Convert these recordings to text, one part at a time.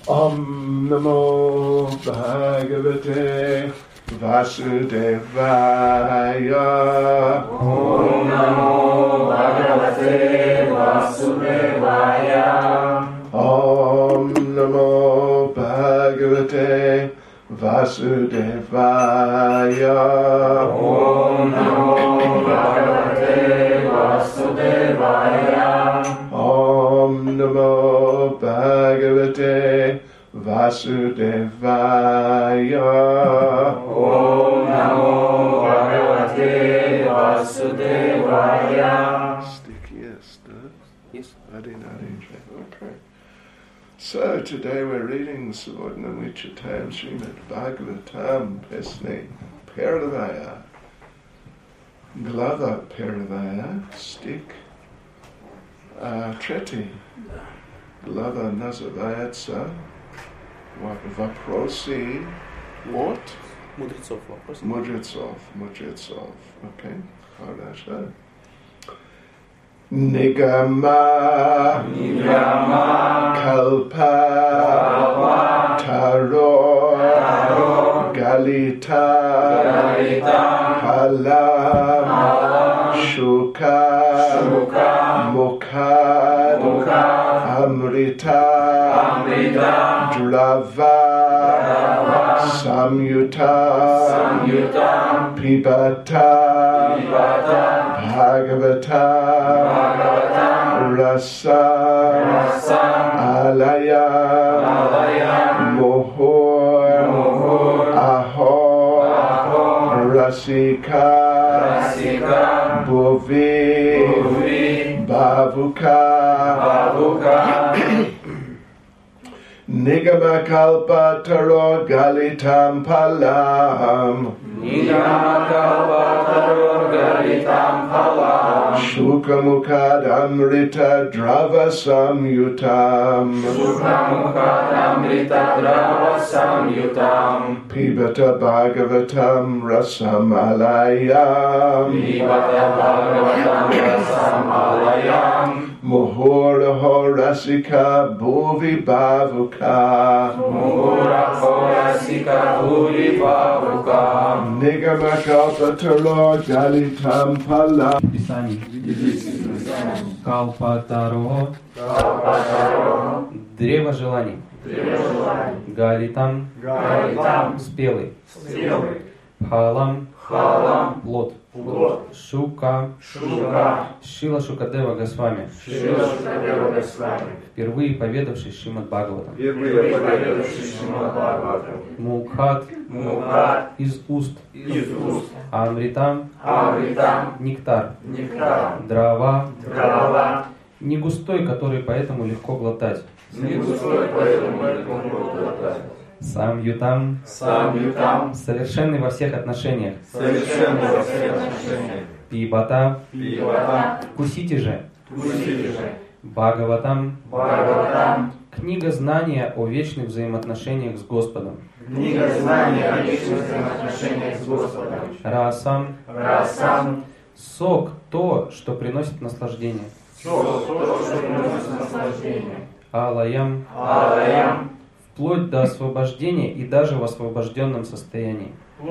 Om Namo Bhagavate Vasudevaya. Om Namo Bhagavate Vasudevaya. Om Namo Bhagavate Vasudevaya. Om Namo Bhagavate Vasudevaya. Om Namo Bhagavate Vasudevaya. Om Namo Bhagavate Vasudevaya. Stick, yes, Yes. Adi. Okay. So today we're reading the Subodhanamichatam Srimad Bhagavatam Pesne Paravaya Glava Paravaya Stick Treti Glava Nazavayatsa Vaprosi What? Мудрецов вопрос. Mudritsov. Okay. Parasha. Nigama Kalpa Taro Galita Halam Shuka Mukhad Amrita Drava Samyuta Pibata Bhagavata Rasa Alaya Mohor Aho Rasika Bhuvi Bhavuka Nigamakalpa Taro Galitam Palam Shukamukad Amrita Drava Samyutam Pibata Bhagavatam Rasamalayam Muhuraho Rasika Bhuvi Bhavuka Nigamakalpa Taro Galitam Palam Писаний. Калпатаро. Древо желаний. Галитам. Спелый. Пхалам. Плод. Шука. Шила Шукадева Госвами. Впервые поведавший Шримад Бхагаватам. Мукхат. Из уст. Амритам. Нектар. Драва. Не густой, который поэтому легко глотать. Самьютам. Совершенный во всех отношениях. Пибата. Вкусите же. Бхагаватам. Книга знания о вечных взаимоотношениях с Господом. Расам. Сок – то, что приносит наслаждение. Алаям. Вплоть до освобождения и даже в освобожденном состоянии.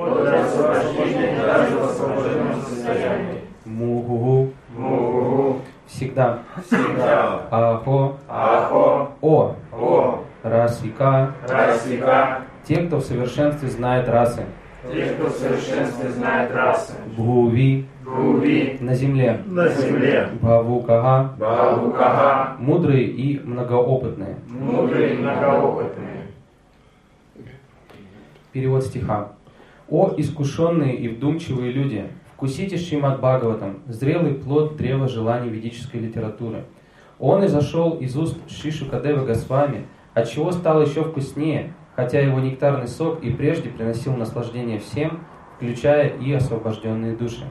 Мугу. Всегда. Ахо. О. Расика. Те, кто в совершенстве знает расы. Бхуви. На земле. Бхавукага. Мудрые и многоопытные. Перевод стиха. О искушенные и вдумчивые люди, вкусите Шримад Бхагаватам, зрелый плод древа желаний ведической литературы. Он изошел из уст Шри Шукадевы Госвами, отчего стал еще вкуснее, хотя его нектарный сок и прежде приносил наслаждение всем, включая и освобожденные души.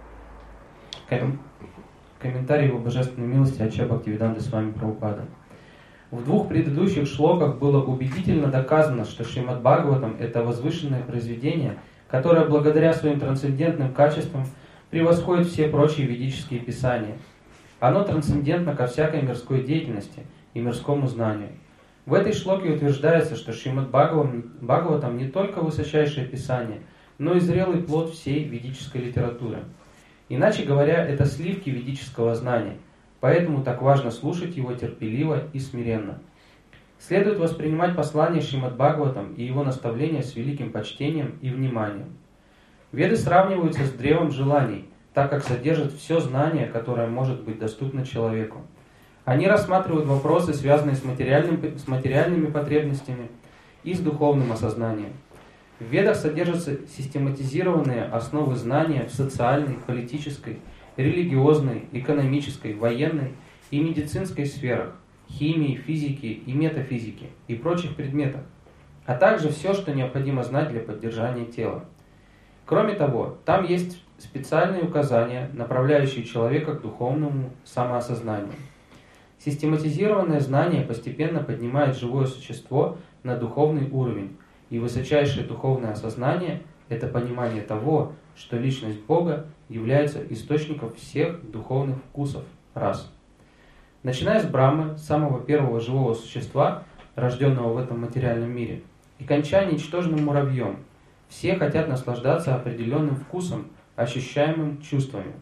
Комментарий его божественной милости Ача Бхактивиданта Свами Прабхупада. В двух предыдущих шлоках было убедительно доказано, что Шримад Бхагаватам – это возвышенное произведение, которое благодаря своим трансцендентным качествам превосходит все прочие ведические писания. Оно трансцендентно ко всякой мирской деятельности и мирскому знанию. В этой шлоке утверждается, что Шримад Бхагаватам не только высочайшее писание, но и зрелый плод всей ведической литературы. Иначе говоря, это сливки ведического знания, поэтому так важно слушать его терпеливо и смиренно. Следует воспринимать послание Шримад Бхагаватам и его наставления с великим почтением и вниманием. Веды сравниваются с древом желаний, так как содержат все знание, которое может быть доступно человеку. Они рассматривают вопросы, связанные с материальными потребностями и с духовным осознанием. В Ведах содержатся систематизированные основы знания в социальной, политической, религиозной, экономической, военной и медицинской сферах, химии, физики и метафизики и прочих предметах, а также все, что необходимо знать для поддержания тела. Кроме того, там есть специальные указания, направляющие человека к духовному самоосознанию. Систематизированное знание постепенно поднимает живое существо на духовный уровень, и высочайшее духовное осознание – это понимание того, что личность Бога является источником всех духовных вкусов, рас. Начиная с Брахмы, самого первого живого существа, рожденного в этом материальном мире, и кончая ничтожным муравьем, все хотят наслаждаться определенным вкусом, ощущаемым чувствами.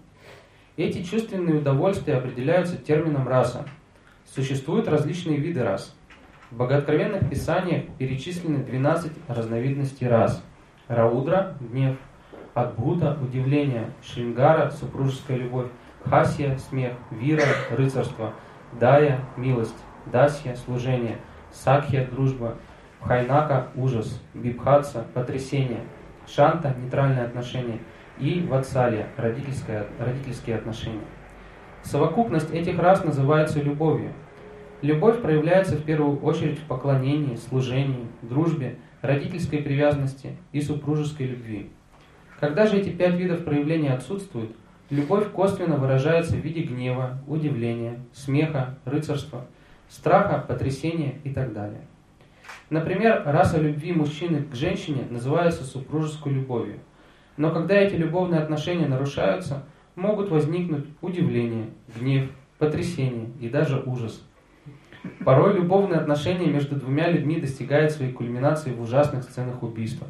Эти чувственные удовольствия определяются термином раса. Существуют различные виды рас. В богооткровенных писаниях перечислены 12 разновидностей рас. Раудра – гнев, Адбхута – удивление, Шрингара – супружеская любовь, Хасья – смех, Вира – рыцарство, Дая – милость, Дасья – служение, Сакхья – дружба, Хайнака – ужас, Бибхатса – потрясение, Шанта – нейтральное отношение и Ватсалья – родительские отношения. Совокупность этих рас называется любовью. Любовь проявляется в первую очередь в поклонении, служении, дружбе, родительской привязанности и супружеской любви. Когда же эти 5 видов проявления отсутствуют, любовь косвенно выражается в виде гнева, удивления, смеха, рыцарства, страха, потрясения и так далее. Например, раса любви мужчины к женщине называется супружеской любовью. Но когда эти любовные отношения нарушаются, могут возникнуть удивление, гнев, потрясение и даже ужас. Порой любовные отношения между двумя людьми достигают своей кульминации в ужасных сценах убийства.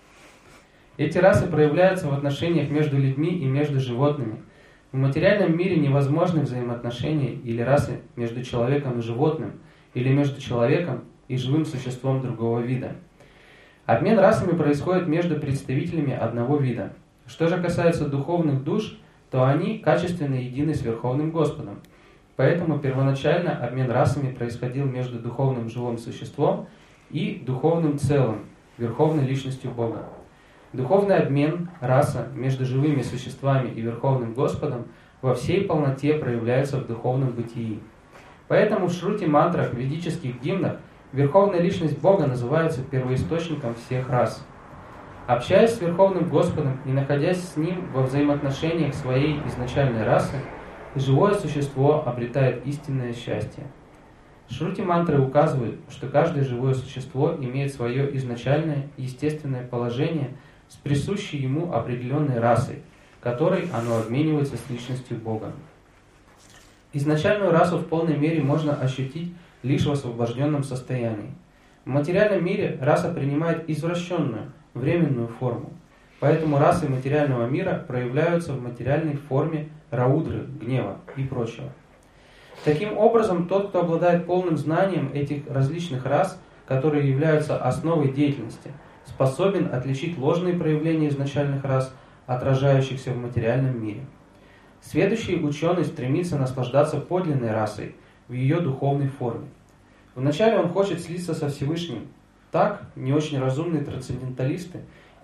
Эти расы проявляются в отношениях между людьми и между животными. В материальном мире невозможны взаимоотношения или расы между человеком и животным, или между человеком и живым существом другого вида. Обмен расами происходит между представителями одного вида. Что же касается духовных душ, то они качественно едины с Верховным Господом. Поэтому первоначально обмен расами происходил между духовным живым существом и духовным целым, Верховной Личностью Бога. Духовный обмен, раса между живыми существами и Верховным Господом во всей полноте проявляется в духовном бытии. Поэтому в шрути-мантрах, в ведических гимнах Верховная Личность Бога называется первоисточником всех рас. Общаясь с Верховным Господом и находясь с Ним во взаимоотношениях своей изначальной расы, живое существо обретает истинное счастье. Шрути-мантры указывают, что каждое живое существо имеет свое изначальное естественное положение с присущей ему определенной расой, которой оно обменивается с личностью Бога. Изначальную расу в полной мере можно ощутить лишь в освобожденном состоянии. В материальном мире раса принимает извращенную, временную форму. Поэтому расы материального мира проявляются в материальной форме раудры, гнева и прочего. Таким образом, тот, кто обладает полным знанием этих различных рас, которые являются основой деятельности, способен отличить ложные проявления изначальных рас, отражающихся в материальном мире. Сведущий ученый стремится наслаждаться подлинной расой в ее духовной форме. Вначале он хочет слиться со Всевышним. Так, не очень разумные трансценденталисты,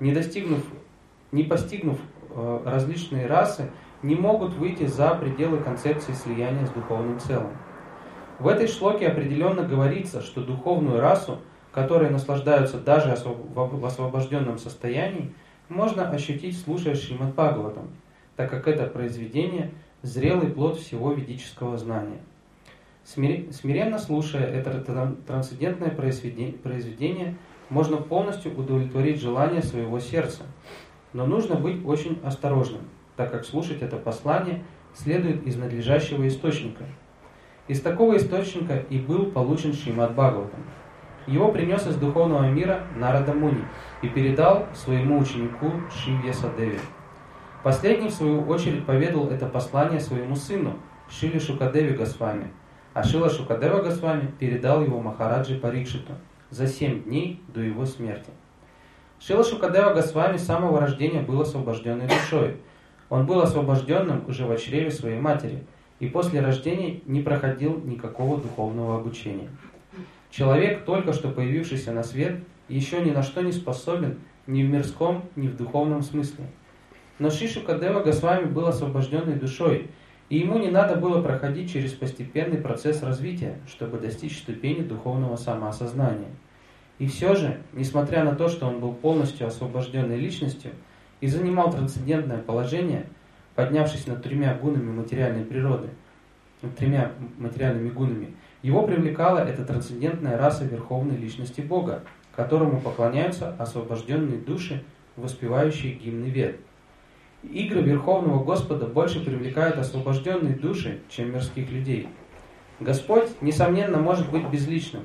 не постигнув различные расы, не могут выйти за пределы концепции слияния с духовным целым. В этой шлоке определенно говорится, что духовную расу, которой наслаждаются даже в освобожденном состоянии, можно ощутить, слушая Шримад Бхагаватам, так как это произведение – зрелый плод всего ведического знания. Смиренно слушая это трансцендентное произведение, можно полностью удовлетворить желания своего сердца. Но нужно быть очень осторожным, так как слушать это послание следует из надлежащего источника. Из такого источника и был получен Шримад Бхагаватам. Его принес из духовного мира Нарада Муни и передал своему ученику Шри-Весадеве. Последний, в свою очередь, поведал это послание своему сыну Шриле Шукадеве Госвами, а Шрила Шукадева Госвами передал его Махараджи Парикшиту за 7 дней до его смерти. Шрила Шукадева Госвами с самого рождения был освобожденной душой. Он был освобожденным уже в чреве своей матери и после рождения не проходил никакого духовного обучения. Человек, только что появившийся на свет, еще ни на что не способен ни в мирском, ни в духовном смысле. Но Шри Шукадева Госвами был освобожденной душой, и ему не надо было проходить через постепенный процесс развития, чтобы достичь ступени духовного самоосознания. И все же, несмотря на то, что он был полностью освобожденной личностью и занимал трансцендентное положение, поднявшись над 3 гунами материальной природы, над 3 материальными гунами, его привлекала эта трансцендентная раса Верховной Личности Бога, которому поклоняются освобожденные души, воспевающие гимны Вед. Игры Верховного Господа больше привлекают освобожденные души, чем мирских людей. Господь, несомненно, может быть безличным.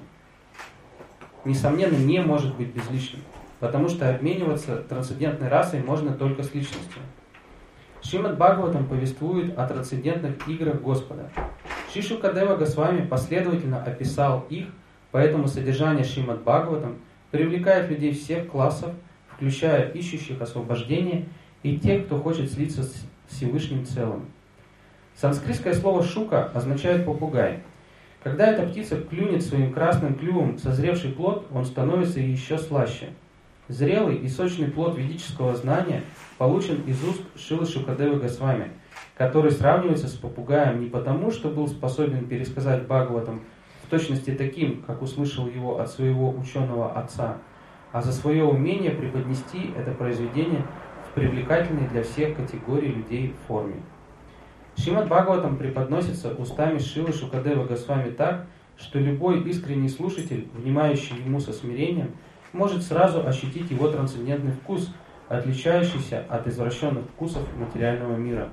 Несомненно, не может быть безличным, потому что обмениваться трансцендентной расой можно только с личностью. Шримад Бхагаватам повествует о трансцендентных играх Господа. Шри Шукадева Госвами последовательно описал их, поэтому содержание Шримад Бхагаватам привлекает людей всех классов, включая ищущих освобождения и тех, кто хочет слиться с Всевышним целым. Санскритское слово «шука» означает «попугай». Когда эта птица клюнет своим красным клювом созревший плод, он становится еще слаще. Зрелый и сочный плод ведического знания получен из уст Шрилы Шукадевы Госвами, который сравнивается с попугаем не потому, что был способен пересказать Бхагаватам в точности таким, как услышал его от своего ученого отца, а за свое умение преподнести это произведение в привлекательной для всех категорий людей форме. Шримад Бхагаватам преподносится устами Шрилы Шукадевы Госвами так, что любой искренний слушатель, внимающий ему со смирением, может сразу ощутить его трансцендентный вкус, отличающийся от извращенных вкусов материального мира.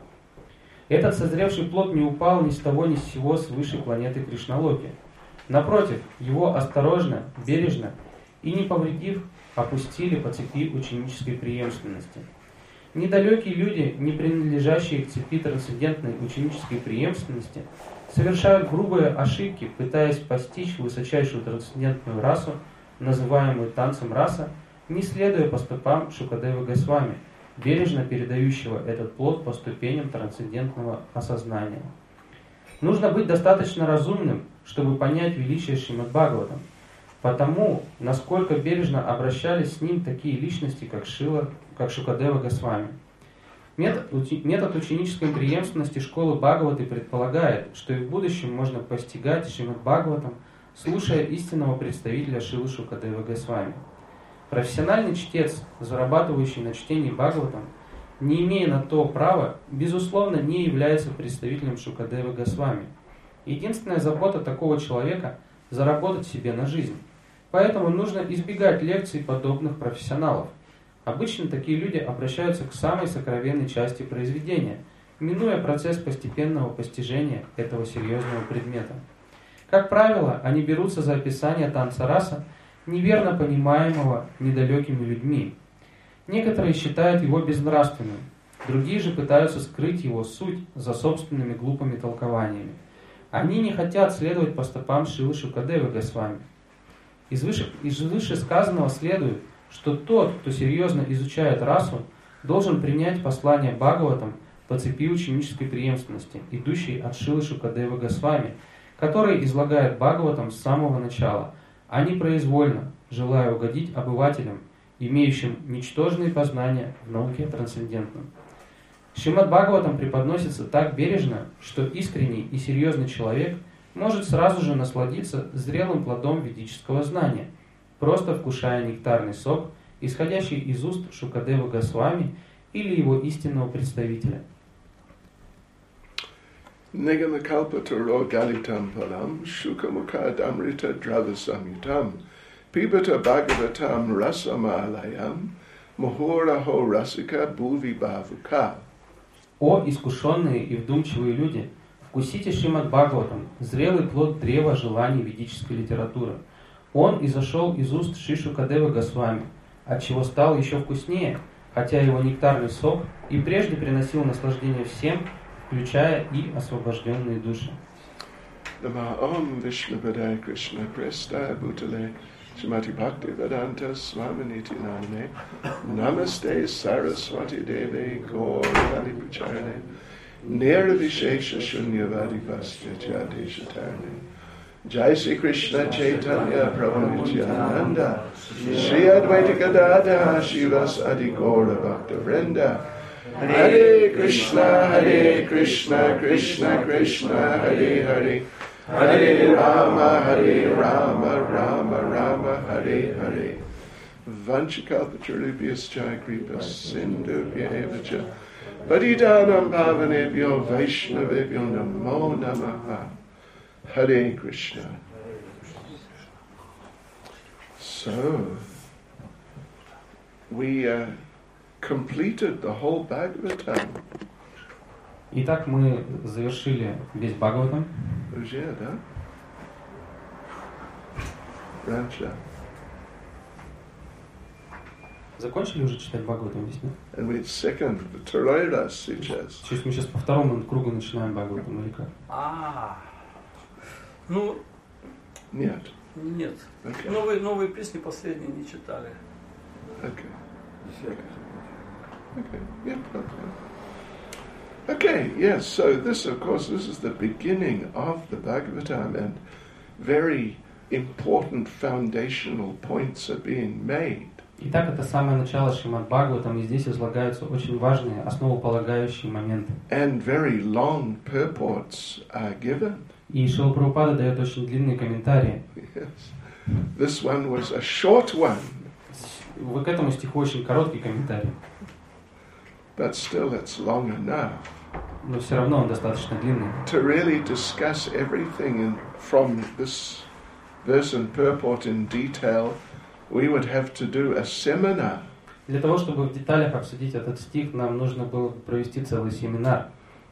Этот созревший плод не упал ни с того ни с сего с высшей планеты Кришналоки. Напротив, его осторожно, бережно и не повредив, опустили по цепи ученической преемственности. Недалекие люди, не принадлежащие к цепи трансцендентной ученической преемственности, совершают грубые ошибки, пытаясь постичь высочайшую трансцендентную расу, называемую танцем раса, не следуя по стопам Шукадевы Госвами, бережно передающего этот плод по ступеням трансцендентного осознания. Нужно быть достаточно разумным, чтобы понять величие Шримад Бхагаватам, потому, насколько бережно обращались с ним такие личности, как Шукадева Госвами. Метод ученической преемственности школы Бхагаваты предполагает, что и в будущем можно постигать Шримад Бхагаватам, слушая истинного представителя Шрилы Шукадевы Госвами. Профессиональный чтец, зарабатывающий на чтении Бхагаватам, не имея на то права, безусловно, не является представителем Шукадевы Госвами. Единственная забота такого человека – заработать себе на жизнь. Поэтому нужно избегать лекций подобных профессионалов. Обычно такие люди обращаются к самой сокровенной части произведения, минуя процесс постепенного постижения этого серьезного предмета. Как правило, они берутся за описание танца раса, неверно понимаемого недалекими людьми. Некоторые считают его безнравственным, другие же пытаются скрыть его суть за собственными глупыми толкованиями. Они не хотят следовать по стопам Шрилы Шукадевы Госвами. Из вышесказанного следует, что тот, кто серьезно изучает расу, должен принять послание Бхагаватам по цепи ученической преемственности, идущей от Шрилы Шукадевы Госвами, который излагает Бхагаватам с самого начала, а не произвольно, желая угодить обывателям, имеющим ничтожные познания в науке трансцендентном. Шримад Бхагаватам преподносится так бережно, что искренний и серьезный человек может сразу же насладиться зрелым плодом ведического знания, просто вкушая нектарный сок, исходящий из уст Шукадевы Госвами или его истинного представителя. Nigamakалпатаро галитам палам, шукамукадамрита дравасамютам, пибата бхагаватам расамалаям, мухорахо расика буви бавука. О искушенные и вдумчивые люди, вкусите Шримад Бхагаватам, зрелый плод древа желаний ведической литературы. Он изошел из уст Шишукадевы Госвами, отчего стал еще вкуснее, хотя его нектарный сок и прежде приносил наслаждение всем, включая и освобожденные души. Nama Om Vishnu Padaya Krishna Presta Bhutale Srimati Bhakti Vedanta Swaminiti Namane Namaste Saraswati Devi Gaurvani Pracharane Nirvishesha Shunyavadi Vasya Deshatarane Jai Sri Krishna Chaitanya Prabhu Nityananda Shri Advaita Gadadhara Shivas Adi Gaura Bhakta Vrinda Hare Krishna Krishna Krishna Hare Hare Hare Rama Rama Rama Hare Hare Vanchakalpacharubhyascha Kripa Sindhubhya Evacha Patitanam Pavanebhyo Vaishnavebhyo Namo Namaha Hare Krishna. So, we completed the whole Bhagavatam. Итак, мы завершили весь Бхагаватам. Уже, да? Раньше. Закончили уже читать Бхагаватам здесь, нет? And we second the Torah сейчас. То есть мы сейчас по второму кругу начинаем Бхагаватам или как? Ну, Нет. нет. Okay. Новые песни последние не читали. Okay. Okay. Yeah, okay. Okay, yes, so this, of course, this is the beginning of the Bhagavatam, and very important foundational points are being made. Итак, это самое начало Шримад Бхагаватам, и здесь излагаются очень важные, основополагающие моменты. And very long purports are given. И Шрила Прабхупада дает очень длинные комментарии. Yes. This one was a short one. К этому стиху очень короткий комментарий. But still it's long enough Но все равно он достаточно длинный. to really discuss everything from this verse and purport in detail. We would have to do a seminar. Для того, чтобы в деталях обсудить этот стих, нам нужно было провести целый семинар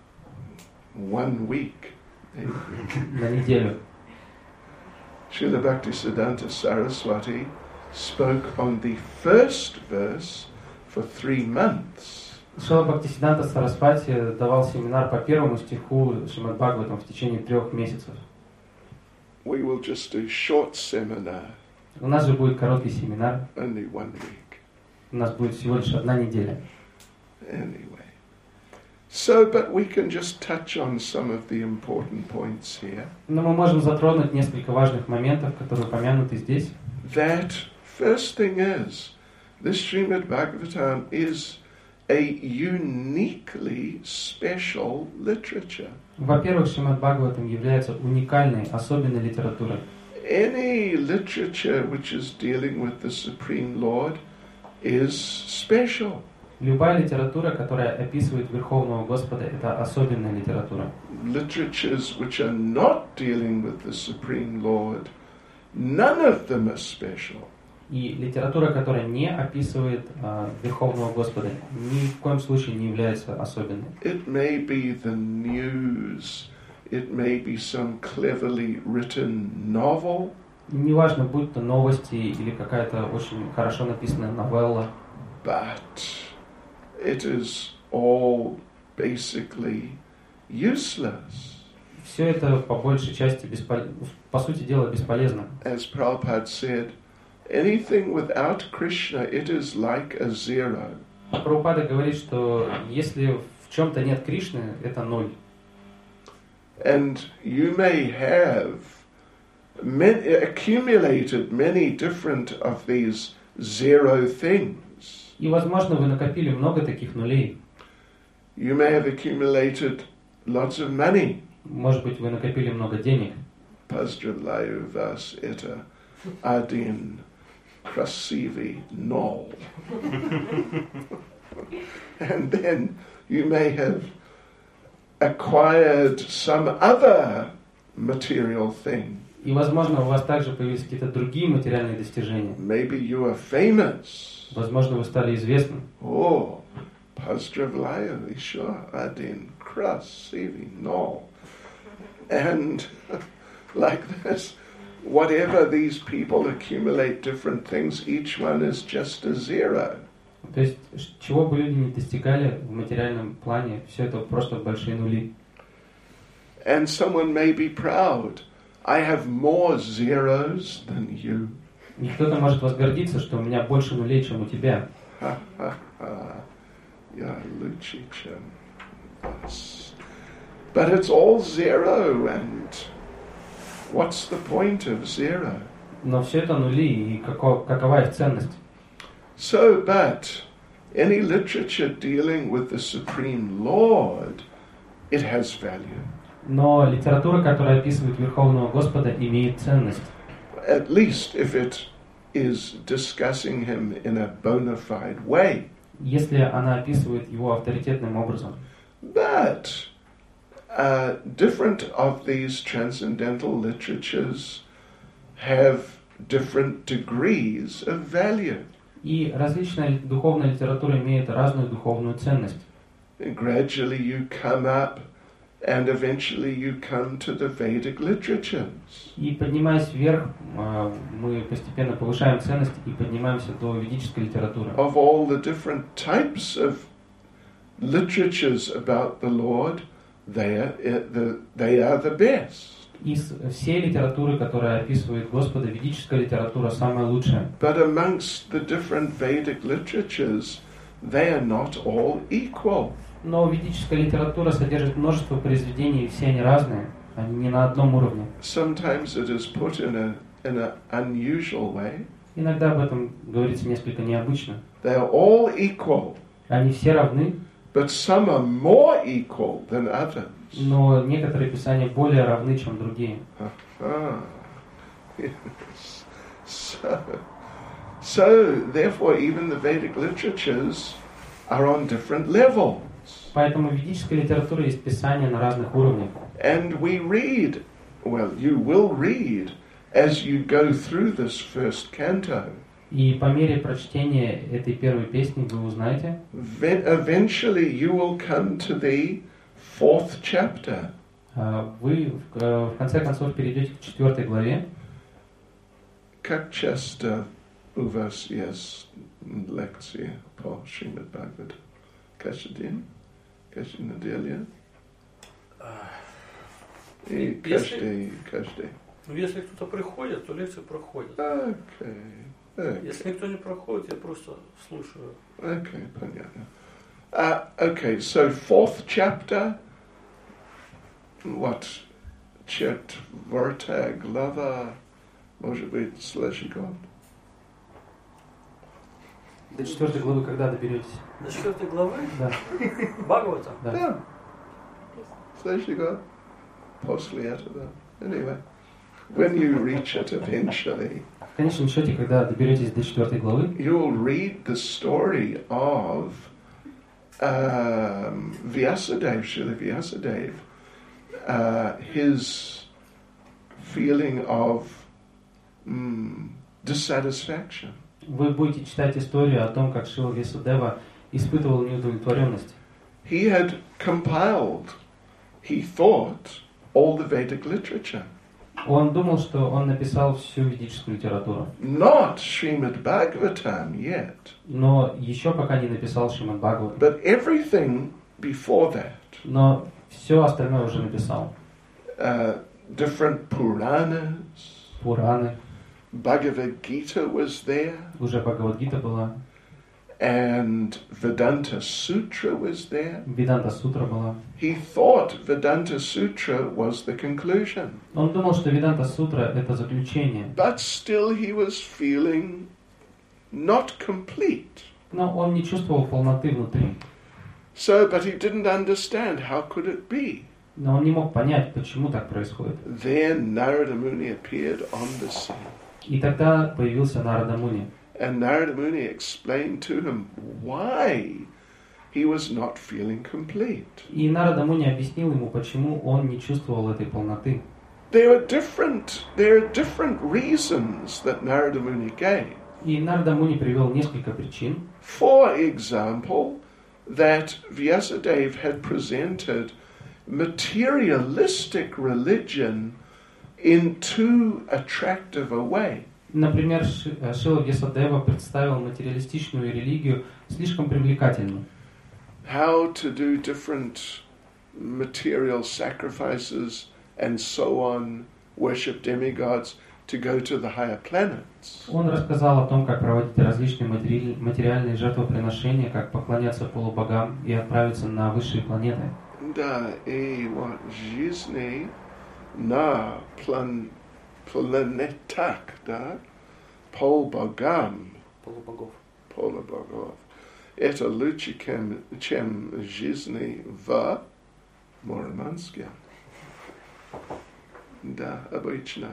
1 week. на неделю. Srila Bhaktisiddhanta Saraswati spoke on the first verse for 3 months. Шрила Бхактисиддханта Сарасвати давал семинар по первому стиху Шримад Бхагаватам в течение 3 месяцев. We will just do short seminar, У нас же будет короткий семинар, only 1 week. у нас будет всего лишь 1 неделя. Anyway. So, but we can just touch on some of the important points here. Но мы можем затронуть несколько важных моментов, которые упомянуты здесь. That first thing is, this Srimad Bhagavatam is a uniquely special literature. Во-первых, Шримад Бхагаватам является уникальной, особенной литературой. Any literature which is dealing with the Supreme Lord is special. Любая литература, которая описывает Верховного Господа, это особенная литература. Literatures which are not dealing with the Supreme Lord, none of them are special. И литература, которая не описывает Верховного Господа, ни в коем случае не является особенной. It may be the news, it may be some cleverly written novel, Неважно, будь то новости или какая-то очень хорошо написанная новелла, but it is all basically useless. все это по большей части, по сути дела, бесполезно. As Prabhupada said, anything without Krishna, it is like a zero. Прабхупада говорит, что если в чем-то нет Кришны, это ноль. And you may have accumulated many different of these zero things. И, возможно, вы накопили много таких нулей. You may have accumulated lots of money. Может быть, вы накопили много денег. Pazdravlayu vas eta adin krasivi nol. And then you may have acquired some other material thing. И, возможно, у вас также появились какие-то другие материальные достижения. Maybe you are famous. Возможно, вы стали известны. Oh, Pazdravlayu isha adin krasivi nol. And like this, whatever these people accumulate different things, each one is just a zero. То есть, чего бы люди не достигали в материальном плане, все это просто большие нули. And someone may be proud. I have more zeros than you. И кто-то может возгордиться, что у меня больше нулей, чем у тебя. Ha ha ha. Yeah, Lucicha. Yes. But it's all zero, and what's the point of zero? Но все это нули, и какова их ценность? So, but any literature dealing with the Supreme Lord, it has value. Но литература, которая описывает Верховного Господа, имеет ценность. At least if it is discussing him in a bona fide way. Если она описывает его авторитетным образом. But different of these transcendental literatures have different degrees of value. И различная духовная литература имеет разную духовную ценность. And gradually you come up, and eventually you come to the Vedic literatures. И поднимаясь вверх, мы постепенно повышаем ценность и поднимаемся до ведической литературы. Of all the different types of literatures about the Lord, they are the best. Из всей литературы, которая описывает Господа, ведическая литература самая лучшая. But amongst the different Vedic literatures, they are not all equal. Но ведическая литература содержит множество произведений, и все они разные, они не на одном уровне. Sometimes it is put in an unusual way. Иногда об этом говорится несколько необычно. They are all equal, Они все равны, but some are more equal than others. но некоторые писания более равны, чем другие. Yes. So therefore, even the Vedic literatures are on different levels. Поэтому в ведической литературе есть писания на разных уровнях. And we read, well, you will read as you go through this first canto. И по мере прочтения этой первой песни вы узнаете, Eventually you will come to the 4th chapter. вы в конце концов перейдете к 4 главе. Как часто у вас есть лекции по Шримад Бхагаватам? Каждый день? Каждую неделю? И каждый. Ну, если кто-то приходит, то лекции проходят. Okay. Если никто не проходит, я просто слушаю. Okay, понятно. Okay, so 4th chapter. What? Четвертая глава. Может быть, следующий год. До 4 главы когда доберетесь? До 4 главы? Да. Бхагавата? Да. Да. Следующий год. После этого. Anyway. When you reach it eventually, В конечном счете, когда доберетесь до 4 главы, you'll read the story of Vyasadeva, Srila Vyasadeva, his feeling of dissatisfaction. вы будете читать историю о том, как Шрила Вьясадева испытывал неудовлетворенность. He had compiled, he thought, all the Vedic literature. Он думал, что он написал всю ведическую литературу, Not Srimad Bhagavatam yet, но еще пока не написал Шримад Бхагаватам. but everything before that. Но все остальное уже написал. Different Puranas, Пураны, Bhagavad Gita was there, уже Бхагавад-гита была, and Vedanta Sutra was there. Веданта Сутра была. He thought Vedanta Sutra was the conclusion, Он думал, что Веданта Сутра — это заключение, but still he was feeling not complete. но он не чувствовал полноты внутри. So, but he didn't understand how could it be. Но он не мог понять, почему так происходит. Then Narada Muni appeared on the scene, И тогда появился Нарада Муни. and Narada Muni explained to him why he was not feeling complete. И Нарада Муни объяснил ему, почему он не чувствовал этой полноты. There are different reasons that Narada Muni gave. И Нарада Муни привел несколько причин. For example, that Vyasadeva had presented materialistic religion in too attractive a way. Например, Шила Вьясадева представил материалистичную религию слишком привлекательной. How to do different material sacrifices and so on, worship demigods, to go to the higher planets. Он рассказал о том, как проводить различные материальные жертвоприношения, как поклоняться полубогам и отправиться на высшие планеты. Да, и вот жизни на планетах, да, полубогам, полубогов. Это лучше, чем жизни в Мурманске. Да, обычно.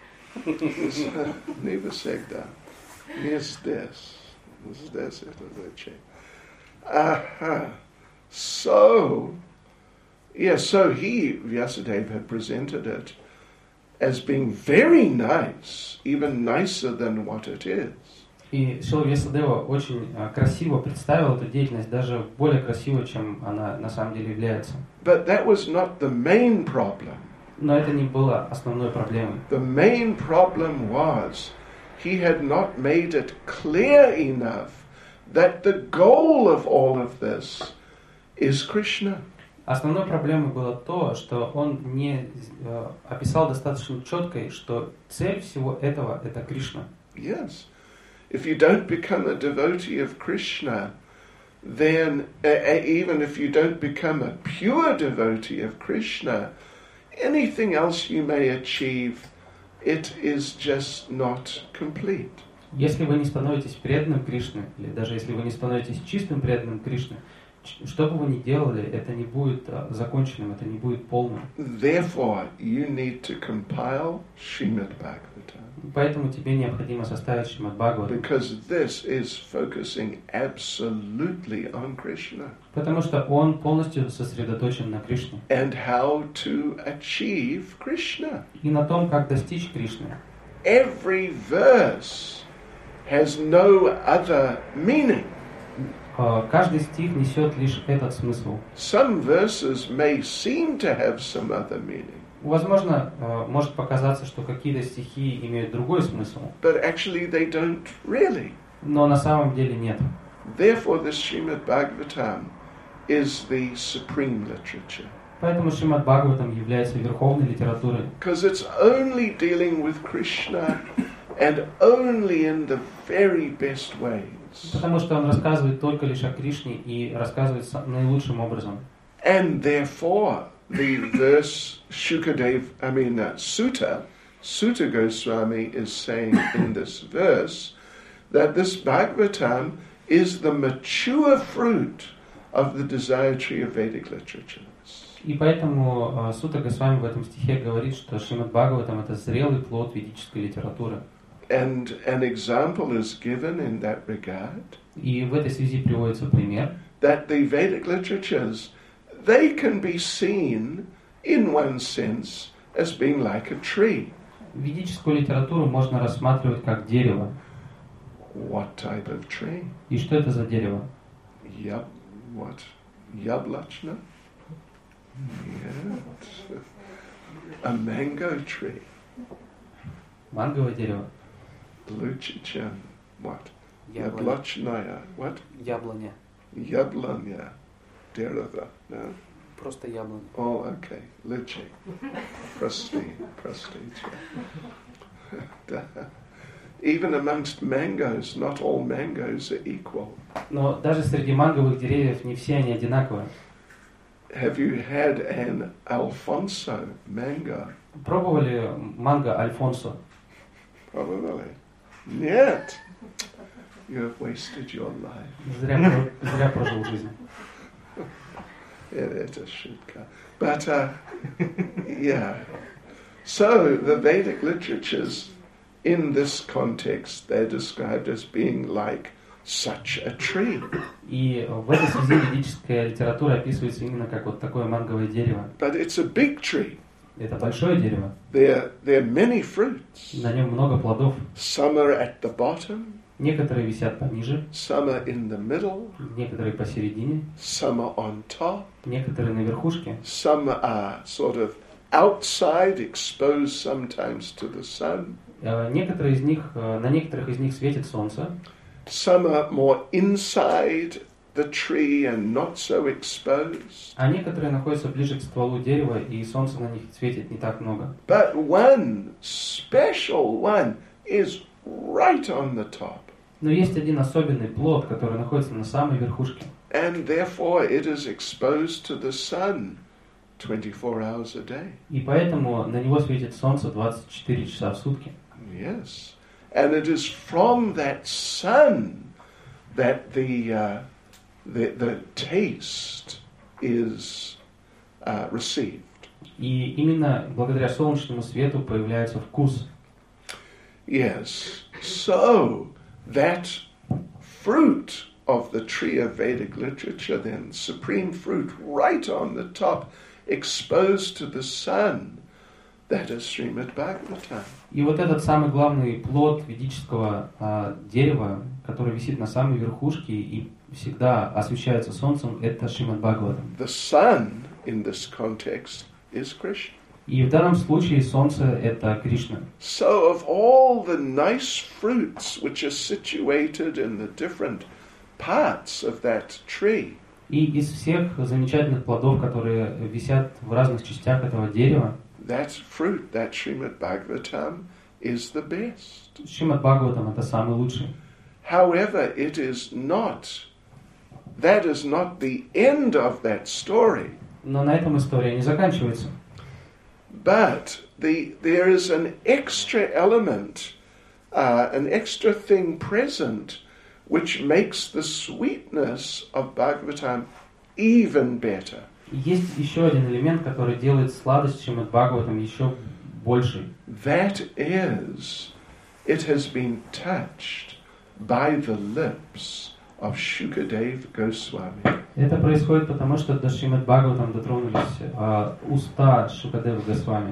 Не всегда. Не здесь. Здесь это лучше. Aha. So he, Vyasadeva, had presented it as being very nice, even nicer than what it is. И Шила Вьясадева очень красиво представил эту деятельность, даже более красиво, чем она на самом деле является. But that was not the main problem. Но это не было основной проблемой. The main problem was he had not made it clear enough that the goal of all of this is Krishna. Основной проблемой было то, что он не описал достаточно четко, что цель всего этого – это Кришна. Yes. If you don't become a devotee of Krishna, then even if you don't become a pure devotee of Krishna, anything else you may achieve, it is just not complete. Если вы не становитесь преданным Кришне, или даже если вы не становитесь чистым преданным Кришне, что бы вы ни делали, это не будет законченным, это не будет полным. Therefore, you need to compile Srimad Bhagavatam. Поэтому тебе необходимо составить Шримад Бхагаватам. Because this is focusing absolutely on Krishna. Потому что он полностью сосредоточен на Кришне. And how to achieve Krishna. И на том, как достичь Кришны. Every verse has no other meaning. Каждый стих несет лишь этот смысл. Some verses may seem to have some other meaning. Возможно, может показаться, что какие-то стихи имеют другой смысл. But actually they don't really. Но на самом деле нет. Therefore, the Srimad Bhagavatam is the supreme literature. Поэтому Шримад Бхагаватам является верховной литературой. Because it's only dealing with Krishna and only in the very best ways. Потому что он рассказывает только лишь о Кришне и рассказывает наилучшим образом. And therefore, the verse Sutta Goswami is saying in this verse that this Bhagavatam is the mature fruit of the desire tree of Vedic literature. И поэтому Сутта Госвами в этом стихе говорит, что Шримад Бхагаватам это зрелый плод ведической литературы. And an example is given in that regard. И в этой связи приводится пример. That the Vedic literatures, they can be seen in one sense as being like a tree. Ведическую литературу можно рассматривать как дерево. What type of tree? И что это за дерево? Yablachna? Yeah. A mango tree. Манговое дерево. Luchichan. What? Яблоня. Yablachnaya. What? Яблоня. Yablanya. Dereva. No? Просто яблоня. Oh, okay. Luchi. Prestige. Even amongst mangoes, not all mangoes are equal. Но даже среди манговых деревьев не все они одинаковые. Have you had an Alfonso mango? Пробовали манго Альфонсо? Probably. Нет. You have wasted your life. Зря прожил жизнь. Это шутка. But, yeah. So, the Vedic literatures, in this context, they're described as being like such a tree. И в этой связи ведическая литература описывается именно как вот такое манговое дерево. But it's a big tree. Это большое дерево. There are many fruits. На нем много плодов. Some are at the bottom. Некоторые висят пониже, Some are in the middle. некоторые посередине, Some are on top. некоторые на верхушке, Some are sort of outside, exposed sometimes to the sun. Некоторые из них, на некоторых из них светит солнце, Some are more inside the tree and not so exposed. а некоторые находятся ближе к стволу дерева, и солнце на них светит не так много. But one special one is right on the top. Но есть один особенный плод, который находится на самой верхушке. And therefore it is exposed to the sun 24 hours a day. И поэтому на него светит солнце 24 часа в сутки. Yes. And it is from that sun that the taste is received. И именно благодаря солнечному свету появляется вкус. Yes. So that fruit of the tree of Vedic literature, then, supreme fruit right on the top, exposed to the sun, that is Srimad Bhagavatam. И вот этот самый главный плод ведического дерева, который висит на самой верхушке и всегда освещается солнцем, это Шримад Бхагаватам. The sun, in this context, is Krishna. И в данном случае солнце это Кришна. So of all the nice fruits which are situated in the different parts of that tree, И из всех замечательных плодов, которые висят в разных частях этого дерева, that fruit, that Srimad Bhagavatam, is the best. Шримад Бхагаватам это самый лучший. However, that is not the end of that story. Но на этом история не заканчивается. But there is an extra element, an extra thing present, which makes the sweetness of Bhagavatam even better. Есть еще один элемент, который делает сладость Шримад Бхагаватам еще большей. That is, it has been touched by the lips of Shukadeva Goswami. Это происходит потому, что до Шримад Бхагаватам дотронулись уста Шукадевы Госвами.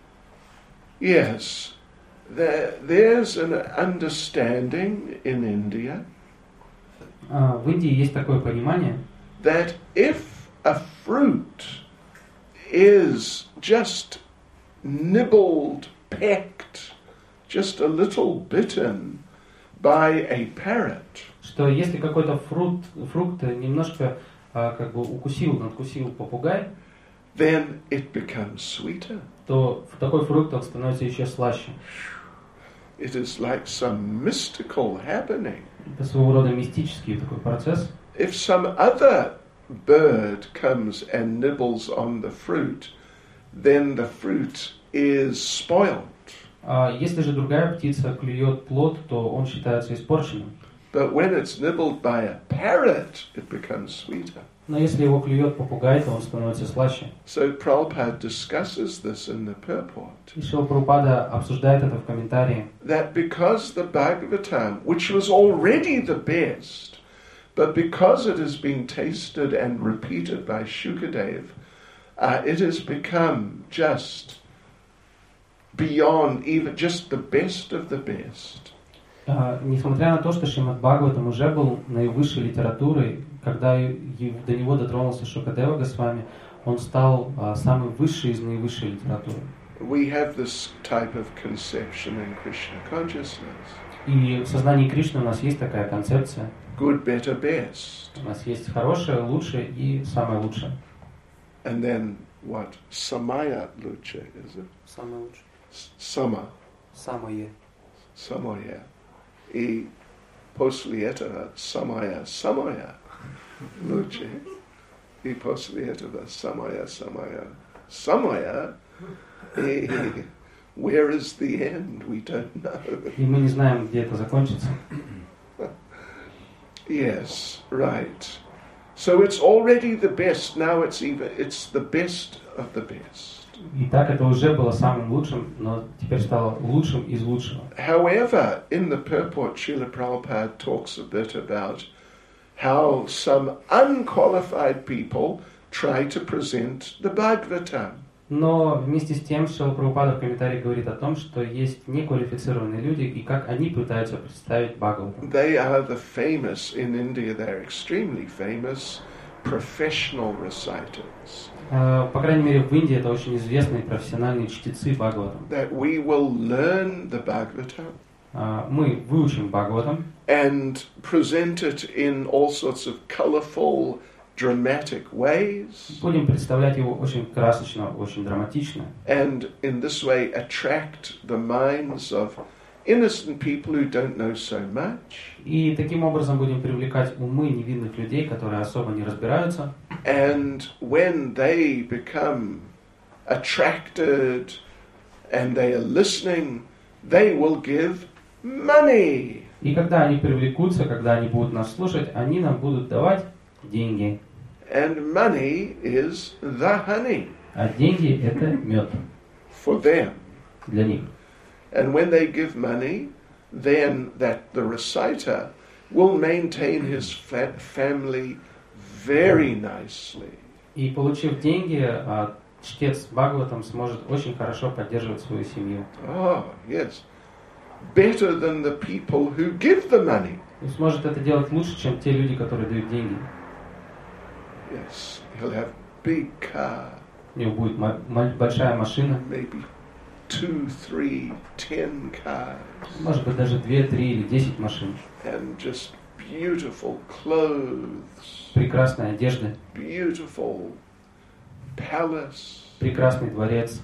Yes, there's an understanding in India В Индии есть такое понимание, that if a fruit is just nibbled, pecked, just a little bitten by a parrot, что если какой-то фрукт немножко надкусил попугай, then it becomes sweeter. то такой фрукт он становится еще слаще. It is like some mystical happening. Это своего рода мистический такой процесс. If some other bird comes and nibbles on the fruit, then the fruit is spoiled. Если же другая птица клюет плод, то он считается испорченным. But when it's nibbled by a parrot, it becomes sweeter. Но если его клюет попугай, то он становится слаще. So Prabhupada discusses this in the purport. И Шрила Прабхупада обсуждает это в комментарии. That because the Bhagavatam, which was already the best, but because it has been tasted and repeated by Shukadev, it has become just beyond even just the best of the best. Несмотря на то, что Шримад Бхагаватам уже был наивысшей литературой, когда до него дотронулся Шукадева Госвами, он стал самой высшей из наивысшей литературы. We have this type of conception in Krishna consciousness. И в сознании Кришны у нас есть такая концепция. Good, better, best. У нас есть хорошее, лучшее и самое лучшее. And then what? Samaya lucha, is it? Самое лучшее. Sama. Самое. Samaya. И после этого самая лучше. И после этого самая. И where is the end? We don't know. И мы не знаем, где это закончится. Yes, right. So it's already the best. Now it's the best of the best. И так это уже было самым лучшим, но теперь стало лучшим из лучшего. However, in the purport, Srila Prabhupada talks a bit about how some unqualified people try to present the Bhagavatam. Но вместе с тем Шрила Прабхупада в комментарии говорит о том, что есть неквалифицированные люди, и как они пытаются представить Бхагаватам. They are the famous, in India they're extremely famous, professional reciters. По крайней мере, в Индии это очень известные профессиональные чтецы Бхагаватам. that we will learn the Bhagavatam Мы выучим Бхагаватам and present it in all sorts of colorful, dramatic ways, будем представлять его очень красочно, очень драматично. and in this way attract the minds of innocent people who don't know so much. И таким образом будем привлекать умы невинных людей, которые особо не разбираются. And when they become attracted and they are listening, they will give money. И когда они привлекутся, когда они будут нас слушать, они нам будут давать деньги. And money is the honey А деньги – это мед for them. для них. And when they give money, then that the reciter will maintain his family very nicely. И получив деньги, чтец Бхагаватам сможет очень хорошо поддерживать свою семью. Oh, yes. Better than the people who give the money. И сможет это делать лучше, чем те люди, которые дают деньги. Yes, he'll have big car, У него будет большая машина, maybe 2, 3, 10 cars, может быть даже 2, 3 или 10 машин. and just beautiful clothes, Прекрасная одежда, beautiful palace. прекрасный дворец.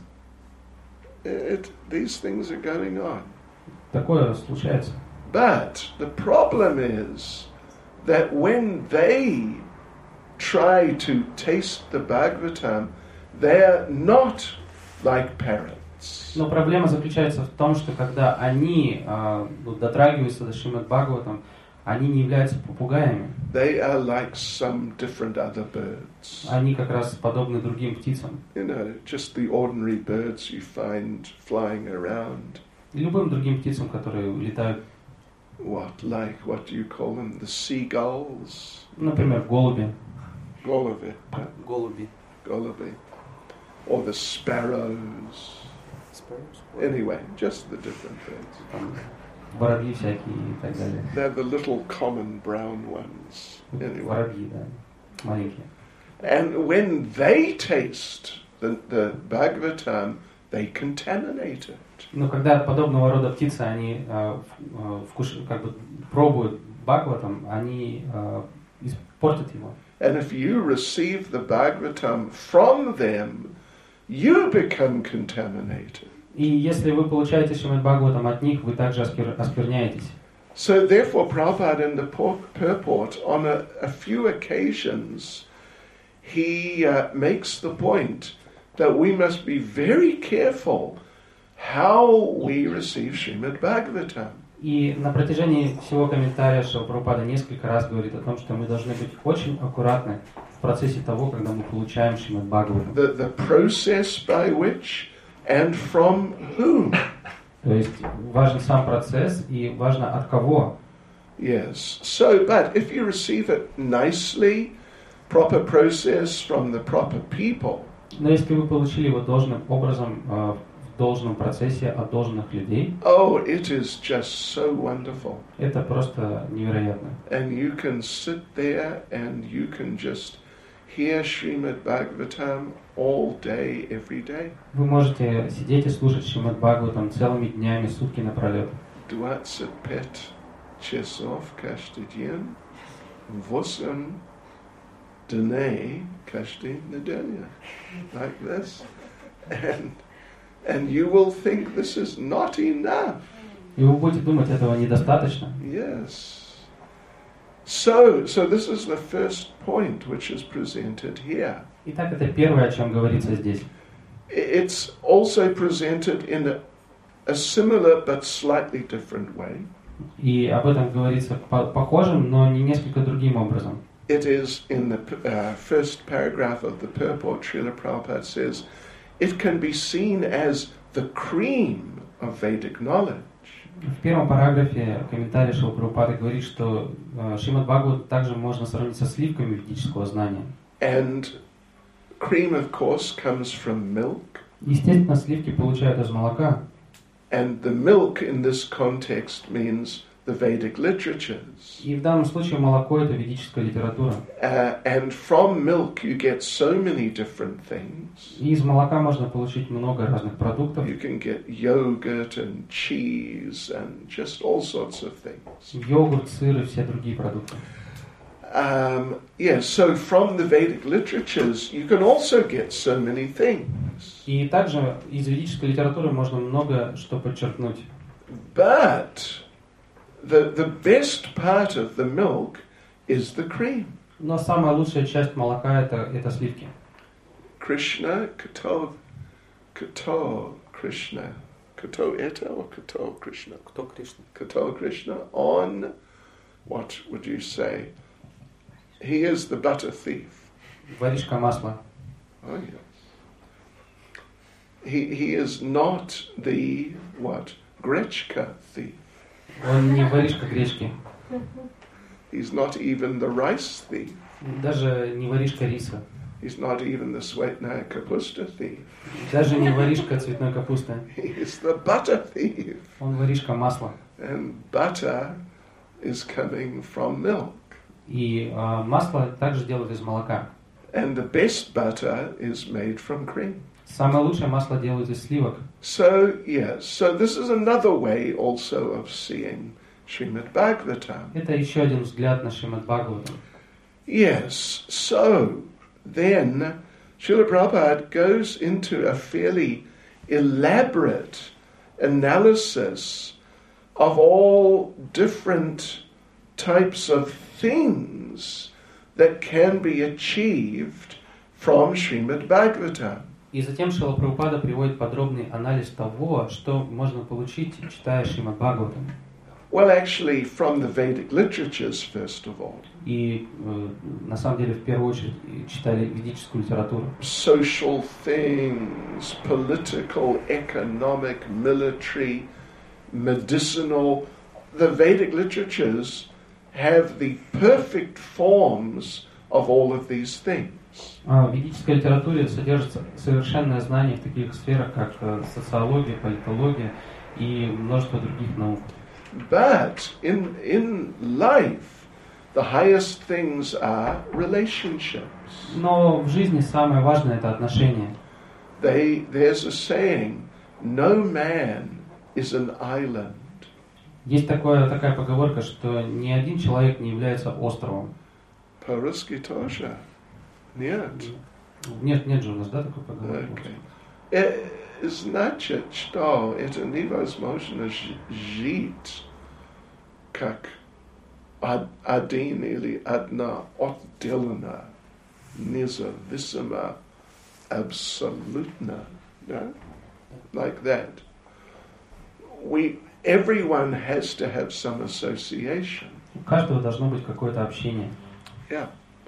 These things are going on. Такое случается. But the problem is that when they try to taste the Bhagavatam, they're not like parrots. Но проблема заключается в том, что когда они дотрагиваются до Шримад Бхагаватам, они не являются попугаями. They are like some different other birds. Они как раз подобны другим птицам. You know, just the ordinary birds you find flying around. И любым другим птицам, которые летают, What do you call them? The seagulls? например, голуби. Golubbi. Голуби. Golubbi. Or the sparrows. Anyway, just the different birds. Там воробьи всякие и так далее. They're the little common brown ones. Anyway. Воробьи, да, маленькие. And when they taste the Bhagavatam, they contaminate it. Но когда подобного рода птицы, они как бы пробуют Бхагаватам, они испортят его. And if you receive the Bhagavatam from them, you become contaminated. И если вы получаете Шримад Бхагаватам от них, вы также оскверняетесь. So therefore, Prabhupada in the purport, on a few occasions, he makes the point that we must be very careful how we receive Srimad Bhagavatam. И на протяжении всего комментария Шрила Прабхупада несколько раз говорит о том, что мы должны быть очень аккуратны в процессе того, когда мы получаем Шримад Бхагаватам. The process by which and from whom. То есть важен сам процесс и важно от кого. Yes. So, but if you receive it nicely, proper process from the proper people, Но если вы получили его должным образом, в должном процессе от должных людей, oh, it is just so wonderful. это просто невероятно. And you can sit there and you can just hear Srimad Bhagavatam all day, every day. Вы можете сидеть и слушать Шримад Бхагаватам целыми днями, сутки напролет. 25 часов каждый день, 8 дней каждую неделю. Like this. And you will think this is not enough. И вы будете думать, этого недостаточно. Yes. So this is the first point which is presented here. Итак, это первое, о чем говорится здесь. It's also presented in a similar but slightly different way. И об этом говорится похожим, но не несколько другим образом. It is in the first paragraph of the purport. Srila Prabhupada says, it can be seen as the cream of Vedic knowledge. В первом параграфе комментария Шрила Прабхупады говорит, что Шримад Бхагават также можно сравнить со сливками ведического знания. And cream, of course, comes from milk. Естественно, сливки получают из молока. And the milk in this context means the Vedic literatures. И в данном случае молоко – это ведическая литература. And from milk you get so many different things. И из молока можно получить много разных продуктов. You can get yogurt and cheese and just all sorts of things. Йогурт, сыр и все другие продукты. So from the Vedic literatures you can also get so many things. И также из ведической литературы можно много что подчеркнуть. But the best part of the milk is the cream. Но самая лучшая часть молока это сливки. Krishna, Kato Krishna. Kato Eta or Kato Krishna? Кто Кришна? Kato Krishna on, what would you say? He is the butter thief. Воришка масла. Oh yes. He is not the, what? Grechka thief. Он не воришка гречки. He's not even the rice thief. Даже не воришка риса. He's not even the Svetnaya Kapusta thief. Даже не воришка цветной капусты. He is the butter thief. Он воришка масла. And butter is coming from milk. И масло также делают из молока. And the best butter is made from cream. Самое лучшее масло делают из сливок. So, yes, so this is another way also of seeing Srimad Bhagavatam. Это еще один взгляд на Шримад Бхагаватам. Yes, so then Srila Prabhupada goes into a fairly elaborate analysis of all different types of things that can be achieved from Srimad Bhagavatam. И затем Шрила Прабхупада приводит подробный анализ того, что можно получить, читая Шримад Бхагаватам. Well, actually, from the Vedic literatures, first of all. И на самом деле, в первую очередь, читали ведическую литературу. Social things, political, economic, military, medicinal. The Vedic literatures have the perfect forms of all of these things. В ведической литературе содержится совершенное знание в таких сферах, как социология, политология и множество других наук. But in life, the highest things are relationships. Но в жизни самое важное – это отношения. There's a saying, no man is an island. Есть такая поговорка, что ни один человек не является островом. По-русски тоже? Нет. Нет же у нас, да, такой поговорки? Okay. Значит, что это невозможно жить как один или одна отдельно, независимо, абсолютно, yeah? Like that. Everyone has to have some association. У каждого должно быть какое-то общение. Yeah.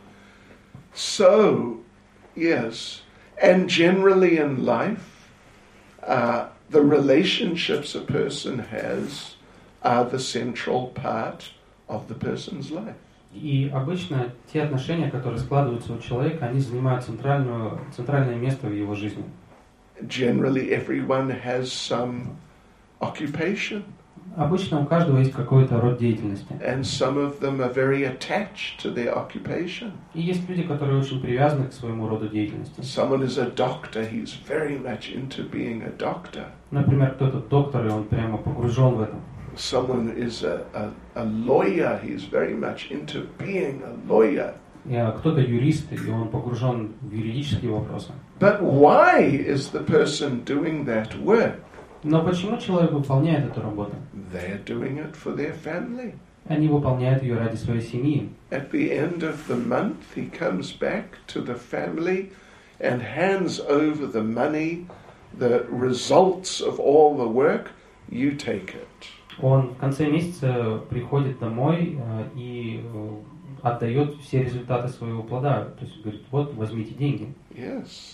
So, yes, and generally in life, the relationships a person has are the central part of the person's life. И обычно те отношения, которые складываются у человека, они занимают центральное место в его жизни. Generally, everyone has some occupation. Обычно у каждого есть какой-то род деятельности. And some of them are very attached to their occupation. И есть люди, которые очень привязаны к своему роду деятельности. Someone is a doctor, he's very much into being a doctor. Например, кто-то доктор, и он прямо погружен в это. Someone is a lawyer, he's very much into being a lawyer. Кто-то юрист, и он погружен в юридические вопросы. But why is the person doing that work? Но почему человек выполняет эту работу? They're doing it for their family. Они выполняют ее ради своей семьи. At the end of the month, he comes back to the family and hands over the money, the results of all the work. You take it. Он в конце месяца приходит домой и отдает все результаты своего плода. То есть говорит, вот, возьмите деньги. Yes.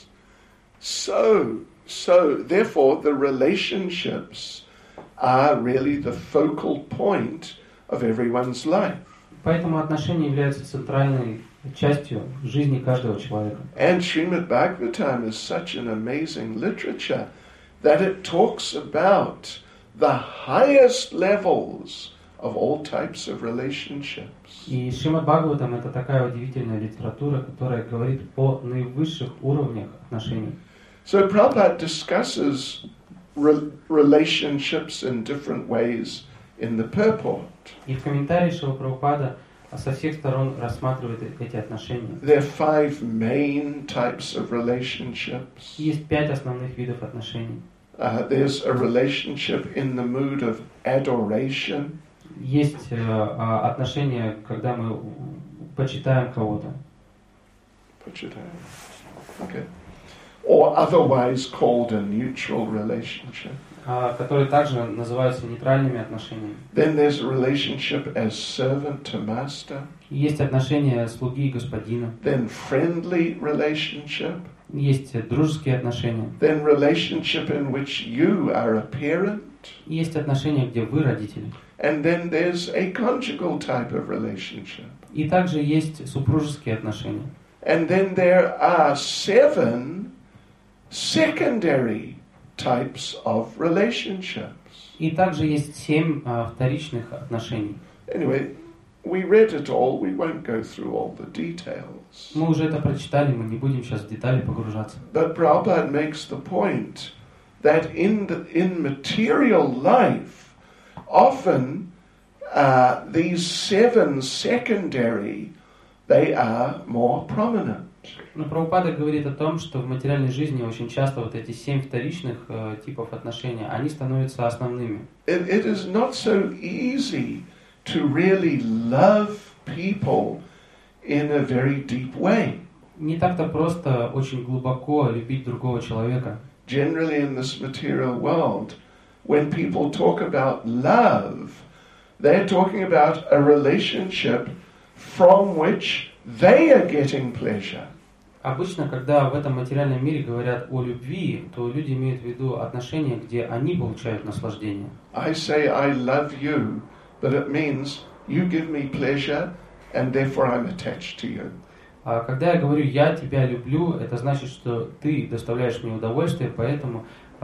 So, therefore, the relationships are really the focal point of everyone's life. Поэтому отношения являются центральной частью жизни каждого человека. And Srimad Bhagavatam is such an amazing literature that it talks about the highest levels of all types of relationships. И Шримад Бхагаватам — это такая удивительная литература, которая говорит о наивысших уровнях отношений. So Prabhupada discusses relationships in different ways in the purport. И в комментарии Шрила Прабхупада со всех сторон рассматривает эти отношения. There are 5 main types of relationships. Есть 5 основных видов отношений. There's a relationship in the mood of adoration. Есть отношения, когда мы почитаем кого-то. Okay. Or otherwise called a neutral relationship. Которые также называются нейтральными отношениями. Then there's a relationship as servant to master. Есть отношения слуги и господина. Then friendly relationship. Есть дружеские отношения. Then relationship in which you are a parent. Есть отношения, где вы родители. And then there's a conjugal type of relationship. И также есть супружеские отношения. And then there are 7 secondary types of relationships. И также есть 7 вторичных отношений. Anyway, we read it all. We won't go through all the details. Мы уже это прочитали, мы не будем сейчас в детали погружаться. But Prabhupada makes the point that in material life, often these 7 secondary, they are more prominent. Но Прабхупада говорит о том, что в материальной жизни очень часто вот эти 7 вторичных типов отношений, они становятся основными. It is not so easy to really love people in a very deep way. Не так-то просто очень глубоко любить другого человека. Generally in this material world, when people talk about love, they're talking about a relationship from which they are getting pleasure. Обычно, когда в этом материальном мире говорят о любви, то люди имеют в виду отношения, где они получают наслаждение. I say I love you, but it means you give me pleasure and therefore I'm attached to you. А когда я говорю «я тебя люблю», это значит, что ты доставляешь мне удовольствие, поэтому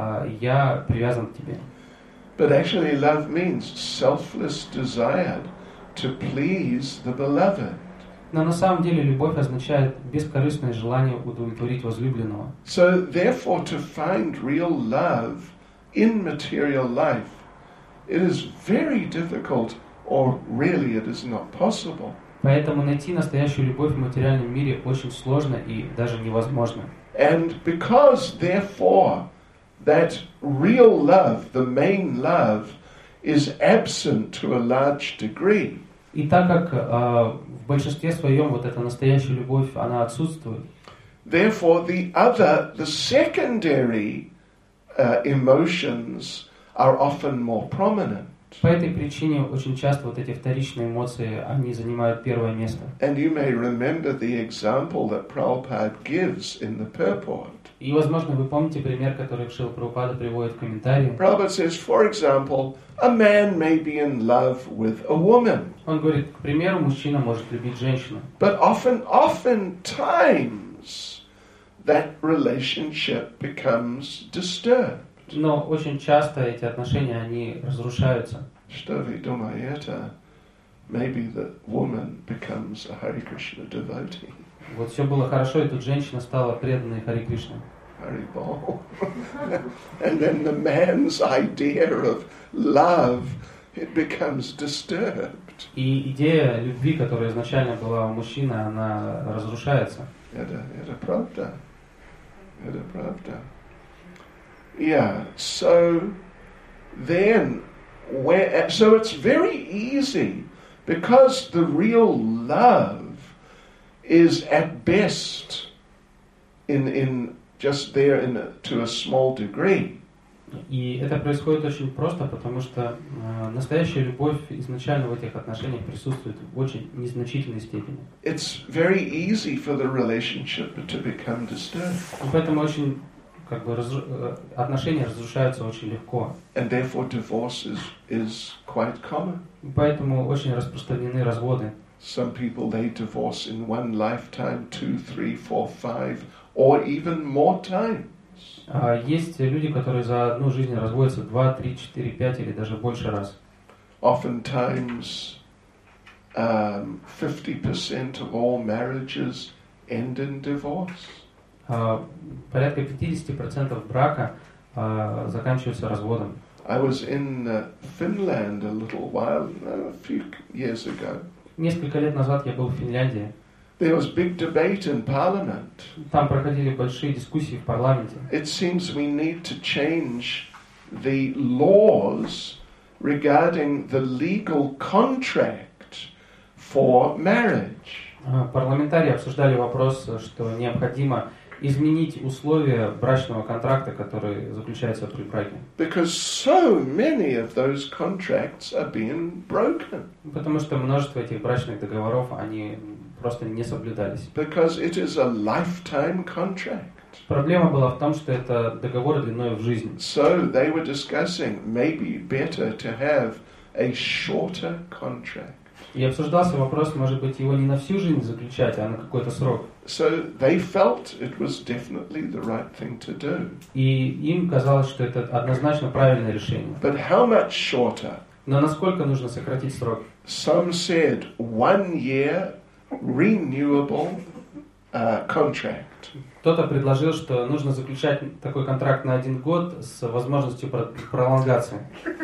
я привязан к тебе. But actually love means selfless desire to please the beloved. Но на самом деле любовь означает бескорыстное желание удовлетворить возлюбленного. So therefore to find real love in material life, it is very difficult, or really it is not possible. Поэтому найти настоящую любовь в материальном мире очень сложно и даже невозможно. And because therefore that real love, the main love, is absent to a large degree, И так как в большинстве своем вот эта настоящая любовь, она отсутствует, therefore the secondary emotions are often more prominent. по этой причине очень часто вот эти вторичные эмоции, они занимают первое место. And you may remember the example that Prabhupada gives in the purport. И, возможно, вы помните пример, который Шрила Прабхупада приводит в комментарии. Prabhupada says, for example, a man may be in love with a woman. Он говорит, к примеру, мужчина может любить женщину. But oftentimes that relationship becomes disturbed. Но очень часто эти отношения, они разрушаются. Что вы думаете? Maybe the woman becomes a Hare Krishna devotee. Вот все было хорошо, и тут женщина стала преданной Харе Кришне. Haribol. And then the man's idea of love, it becomes disturbed. И идея любви, которая изначально была у мужчины, она разрушается. Это правда. Это правда. Yeah, so then, so it's very easy, because the real love is at best in just there to a small degree. И это происходит очень просто, потому что настоящая любовь изначально в этих отношениях присутствует в очень незначительной степени. It's very easy for the relationship to become disturbed. И поэтому очень отношения разрушаются очень легко. And therefore divorce is quite common. И поэтому очень распространены разводы. Some people, they divorce in one lifetime, 2, 3, 4, 5, or even more times. Есть люди, которые за одну жизнь разводятся 2, 3, 4, 5 или даже больше раз. oftentimes 50% of all marriages end in divorce. Порядка 50% брака заканчиваются разводом. I was in Finland a few years ago. Несколько лет назад я был в Финляндии. There was big debate in Parliament. Там проходили большие дискуссии в парламенте. It seems we need to change the laws regarding the legal contract for marriage. Парламентарии обсуждали вопрос, что необходимо изменить условия брачного контракта, который заключается при браке. Because so many of those contracts are being broken. Потому что множество этих брачных договоров, они просто не соблюдались. Because it is a lifetime contract. Проблема была в том, что это договор длиной в жизнь. So they were discussing maybe better to have a shorter contract. И обсуждался вопрос, может быть, его не на всю жизнь заключать, а на какой-то срок. So they felt it was definitely the right thing to do. И им казалось, что это однозначно правильное решение. But how much shorter? Но насколько нужно сократить срок? Some said 1 year renewable contract. Кто-то предложил, что нужно заключать такой контракт на 1 год с возможностью пролонгации.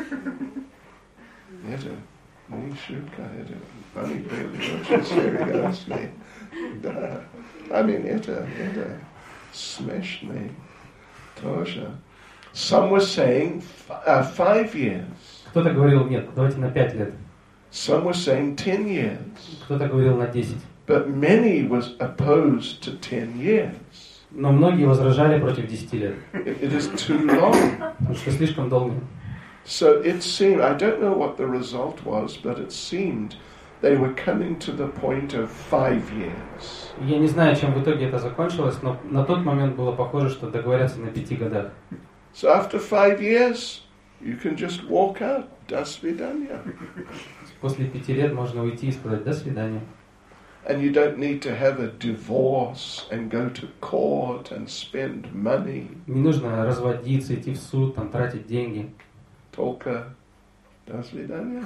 Это не шутка, это они были очень серьезные. Да, это смешно тоже. Some were saying 5 years. Кто-то говорил, нет, давайте на 5 лет. Some were saying 10 years. Кто-то говорил на 10. But many was opposed to 10 years. Но многие возражали против 10 лет. It is too long. Потому что слишком долго. So it seemed, I don't know what the result was, but it seemed they were coming to the point of 5 years. Я не знаю, чем в итоге это закончилось, но на тот момент было похоже, что договорятся на 5 годах. So after 5 years, you can just walk out. До свидания. После 5 лет можно уйти и сказать «до свидания». And you don't need to have a divorce and go to court and spend money. Не нужно разводиться, идти в суд, там, тратить деньги. Только до свидания.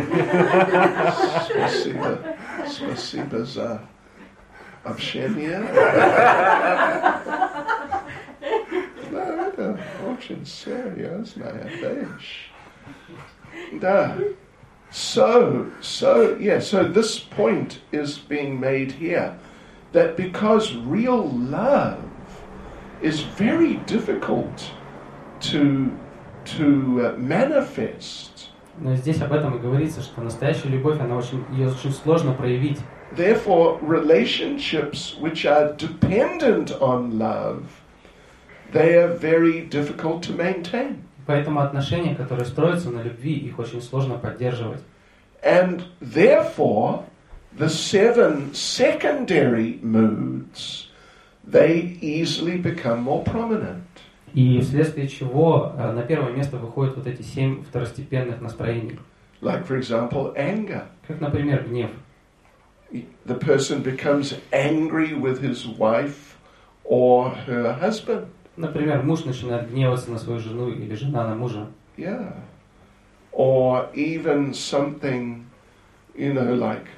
Спасибо за общение. Да, это очень серьезная вещь. Да. So this point is being made here, that because real love is very difficult to manifest. Но здесь об этом и говорится, что настоящая любовь, ее очень сложно проявить. Therefore, relationships which are dependent on love, they are very difficult to maintain. Поэтому отношения, которые строятся на любви, их очень сложно поддерживать. And therefore, the 7 secondary moods, they easily become more prominent. И вследствие чего на первое место выходят вот эти 7 второстепенных настроений. Like, for example, anger. Как, например, гнев. The person becomes angry with his wife or her husband. Например, муж начинает гневаться на свою жену или жена на мужа. Yeah. Or even something, like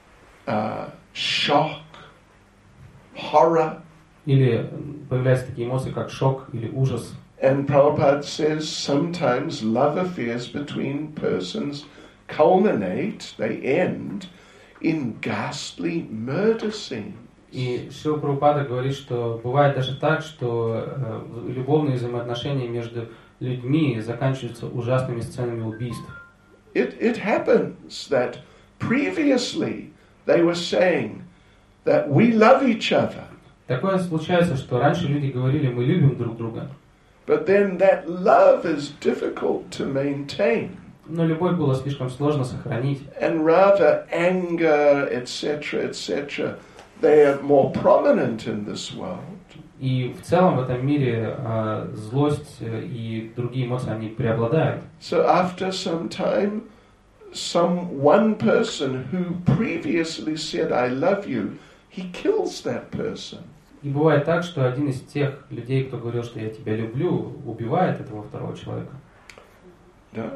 shock, horror. Или появляются такие эмоции, как шок или ужас. And Prabhupada says sometimes love affairs between persons culminate, they end, in ghastly murder scenes. И Шрила Прабхупада говорит, что бывает даже так, что любовные взаимоотношения между людьми заканчиваются ужасными сценами убийств. It happens that previously they were saying that we love each other. Такое случается, что раньше люди говорили, мы любим друг друга. But then that love is difficult to maintain. Но любовь было слишком сложно сохранить. And rather anger, etc., they are more prominent in this world. И в целом в этом мире злость и другие эмоции, они преобладают. So after some time, one person who previously said, I love you, he kills that person. И бывает так, что один из тех людей, кто говорил, что я тебя люблю, убивает этого второго человека. Да?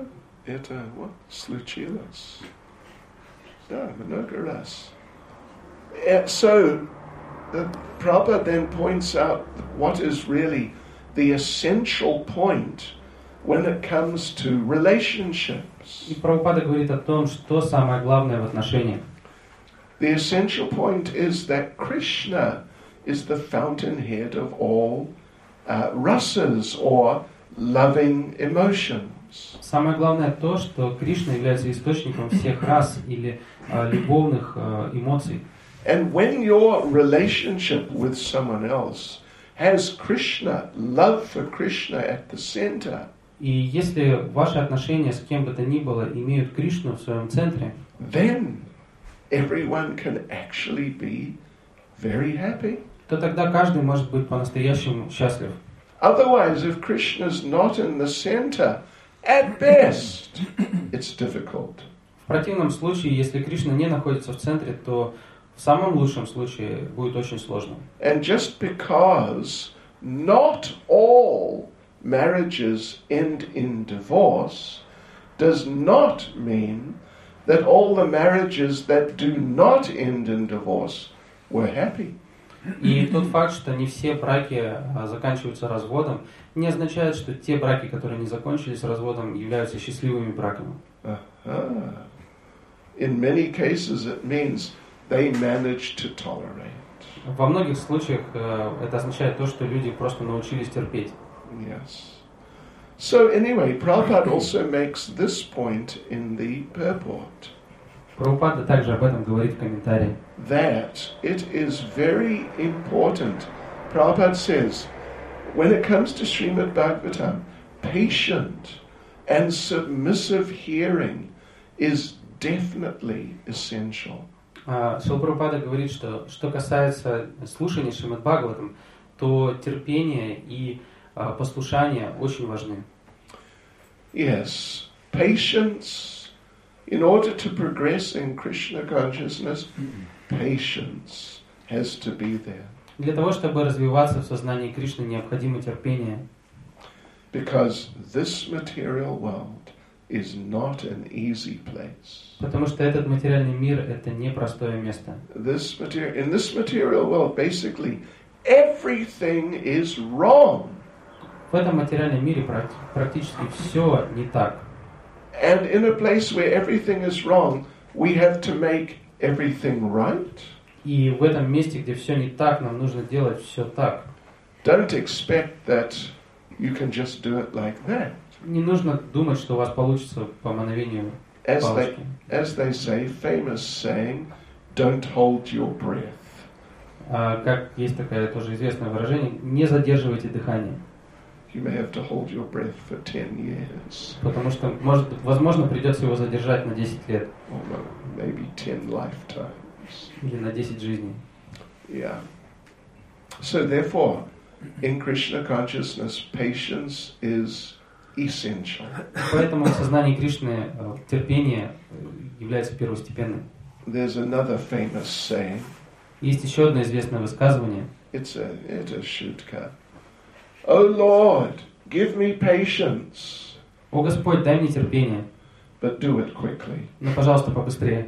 это вот случилось. Да, много раз. So, Prabhupada then points out what is really the essential point when it comes to relationships. И Прабхупада говорит о том, что самое главное в отношениях. The essential point is that Krishna is the fountainhead of all rasas or loving emotions. Самое главное то, что Кришна является источником всех рас или любовных эмоций. And when your relationship with someone else has Krishna, love for Krishna at the center, И если ваши отношения с кем бы то ни было имеют Кришну в своем центре, then everyone can actually be very happy. то тогда каждый может быть по-настоящему счастлив. Otherwise, if Krishna's not in the center, at best, it's difficult. В противном случае, если Кришна не находится в центре, то в самом лучшем случае будет очень сложно. And just because not all marriages end in divorce does not mean that all the marriages that do not end in divorce were happy. И тот факт, что не все браки заканчиваются разводом, не означает, что те браки, которые не закончились разводом, являются счастливыми браками. In many cases it means they manage to tolerate. Во многих случаях это означает то, что люди просто научились терпеть. Yes. So anyway, Prabhupada also makes this point in the purport. Прабхупада также об этом говорит в комментарии. That it is very important. Prabhupada says, when it comes to Srimad Bhagavatam, patient and submissive hearing is definitely essential. Шрила Прабхупада говорит, что касается слушания Шримад Бхагаватам, то терпение и послушание очень важны. Yes, patience. In order to progress in Krishna consciousness, patience has to be there. Для того, чтобы развиваться в сознании Кришны, необходимо терпение. Because this material world is not an easy place. Потому что этот материальный мир – это непростое место. In this material world, basically, everything is wrong. В этом материальном мире практически все не так. And in a place where everything is wrong, we have to make everything right. И в этом месте, где все не так, нам нужно делать все так. Don't expect that you can just do it like that. Не нужно думать, что у вас получится по мановению палочки. As they say, famous saying, don't hold your breath. Как есть такое тоже известное выражение, не задерживайте дыхание. You may have to hold your breath for 10 years. Потому что, возможно, придется его задержать на 10 лет. Or maybe 10 lifetimes. Или на 10 жизней. Yeah. So therefore, in Krishna consciousness, patience is essential. Поэтому в сознании Кришны терпение является первостепенным. There's another famous saying. Есть еще одно известное высказывание. It's a shutka. Oh Lord, give me patience. О Господь, дай мне терпение, But do it quickly. но, пожалуйста, побыстрее.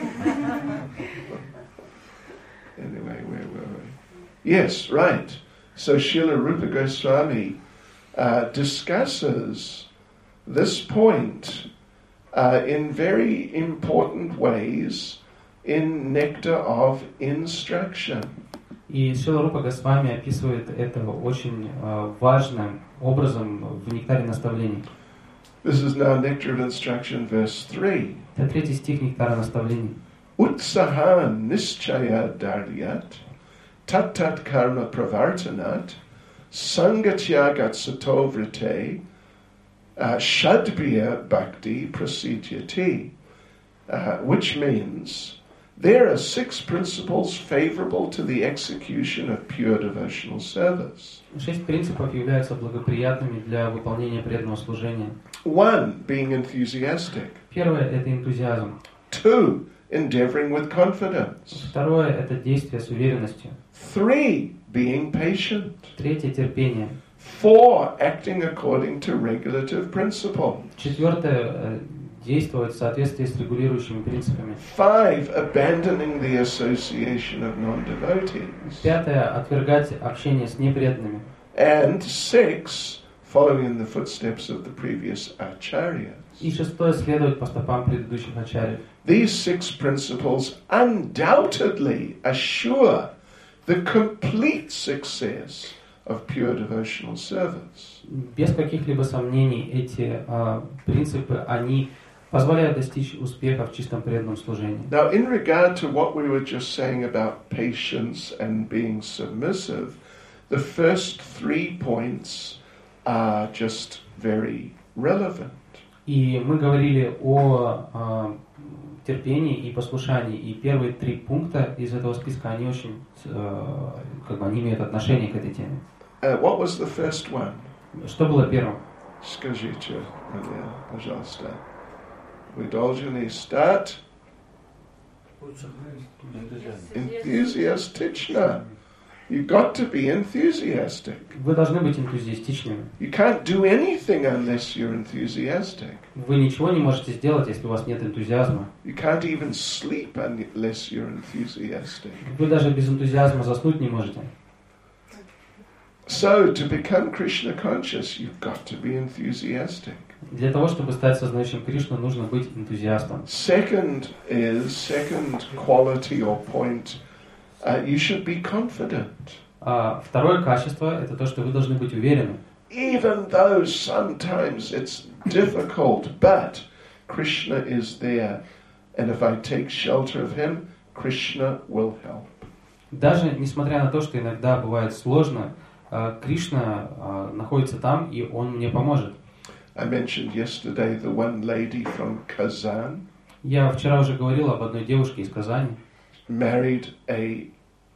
Anyway, where were we? Yes, right. So Srila Rupa Goswami discusses this point in very important ways in Nectar of Instruction. И Шрила Рупа Госвами описывает это очень важным образом в Нектаре наставлений. This is now Nectar of Instruction, verse 3. Это 3 стих Нектара наставлений. Utsahan nischaya daryat, tat karma pravartanat, sangatyagat satovrite, shadbhya bhakti prasidyati, which means there are 6 principles favorable to the execution of pure devotional service. 6 принципов являются благоприятными для выполнения преданного служения. 1, being enthusiastic. Первое – это энтузиазм. 2, endeavoring with confidence. Второе – это действие с уверенностью. 3, being patient. Третье – терпение. 4, acting according to regulative principle. Четвертое, действовать в соответствии с регулирующими принципами. 5, abandoning the association of non-devotees. Пятое, отвергать общение с непреданными. And 6, following in the footsteps of the previous acharyas. И шестое, следовать по стопам предыдущих ачарьев. These 6 principles undoubtedly assure the complete success of pure devotional service. Без каких-либо сомнений эти принципы, они позволяют достичь успеха в чистом преданном служении. Now, in regard to what we were just saying about patience and being submissive, the first 3 points are just very relevant. И мы говорили о терпении и послушании, и первые 3 пункта из этого списка, они очень, они имеют отношение к этой теме. What was the first one? Что было первым? Скажите, пожалуйста. We должны start enthusiastic. You've got to be enthusiastic. Вы должны быть энтузиастичными. You can't do anything unless you're enthusiastic. Вы ничего не можете сделать, если у вас нет энтузиазма. You can't even sleep unless you're enthusiastic. Вы даже без энтузиазма заснуть не можете. So, to become Krishna conscious, you've got to be enthusiastic. Для того, чтобы стать сознающим Кришну, нужно быть энтузиастом. Second quality or point, you should be confident. Второе качество – это то, что вы должны быть уверены. Even though sometimes it's difficult, but Krishna is there. And if I take shelter of him, Krishna will help. Даже несмотря на то, что иногда бывает сложно, Кришна находится там, и Он мне поможет. I mentioned yesterday the one lady from Kazan. Я вчера уже говорил об одной девушке из Казани. Married a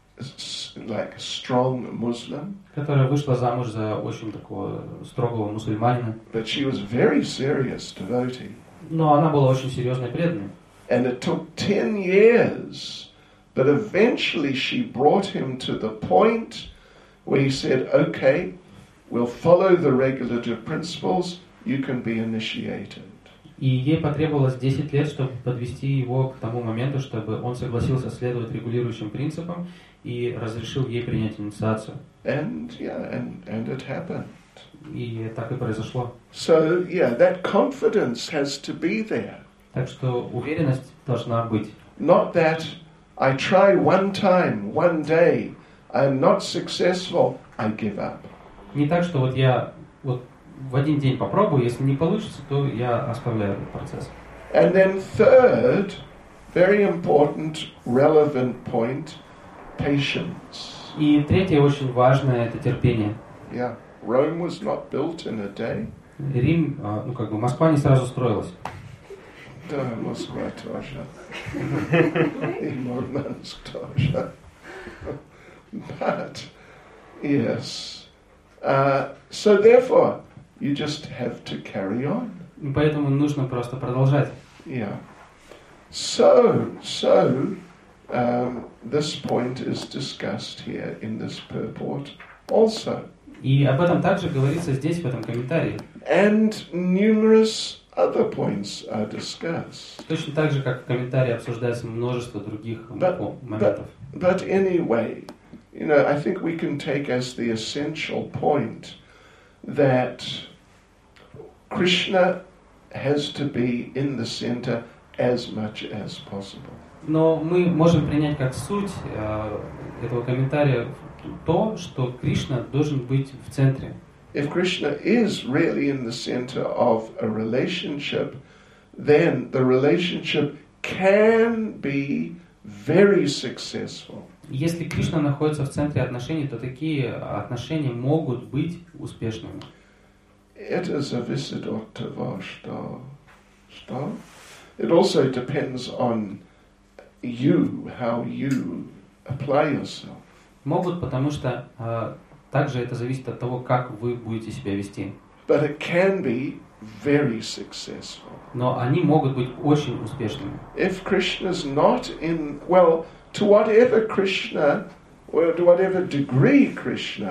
strong Muslim. Которая вышла замуж за очень такого строгого мусульманина. But she was very serious devotee. Но она была очень серьезной преданной. And it took 10 years, but eventually she brought him to the point where he said, okay, we'll follow the regulative principles, you can be initiated. И ей потребовалось 10 лет, чтобы подвести его к тому моменту, чтобы он согласился следовать регулирующим принципам и разрешил ей принять инициацию. And it happened. И так и произошло. So, that confidence has to be there. Так что уверенность должна быть. Not that I try one time, one day, I'm not successful, I give up. Не так, что я в один день попробую, если не получится, то я оставляю этот процесс. And then third, very important, relevant point, patience. И третье очень важное – это терпение. Yeah, Rome was not built in a day. Рим, Москва не сразу строилась. Да, Москва тоже. И Мурманск тоже. But, yes. So therefore, you just have to carry on. И поэтому нужно просто продолжать. Yeah. So, this point is discussed here in this purport also. И об этом также говорится здесь, в этом комментарии. And numerous other points are discussed. Точно так же, как в комментарии обсуждается множество других моментов. But anyway, I think we can take as the essential point that Krishna has to be in the center as much as possible. Но мы можем принять как суть этого комментария то, что Кришна должен быть в центре. If Krishna is really in the center of a relationship, then the relationship can be very successful. Если Кришна находится в центре отношений, то такие отношения могут быть успешными. Это зависит от того, что. It also depends on you, how you apply yourself. Могут, потому что также это зависит от того, как вы будете себя вести. But it can be very successful. Но они могут быть очень успешными. If Krishna's not to whatever Krishna, or to whatever degree Krishna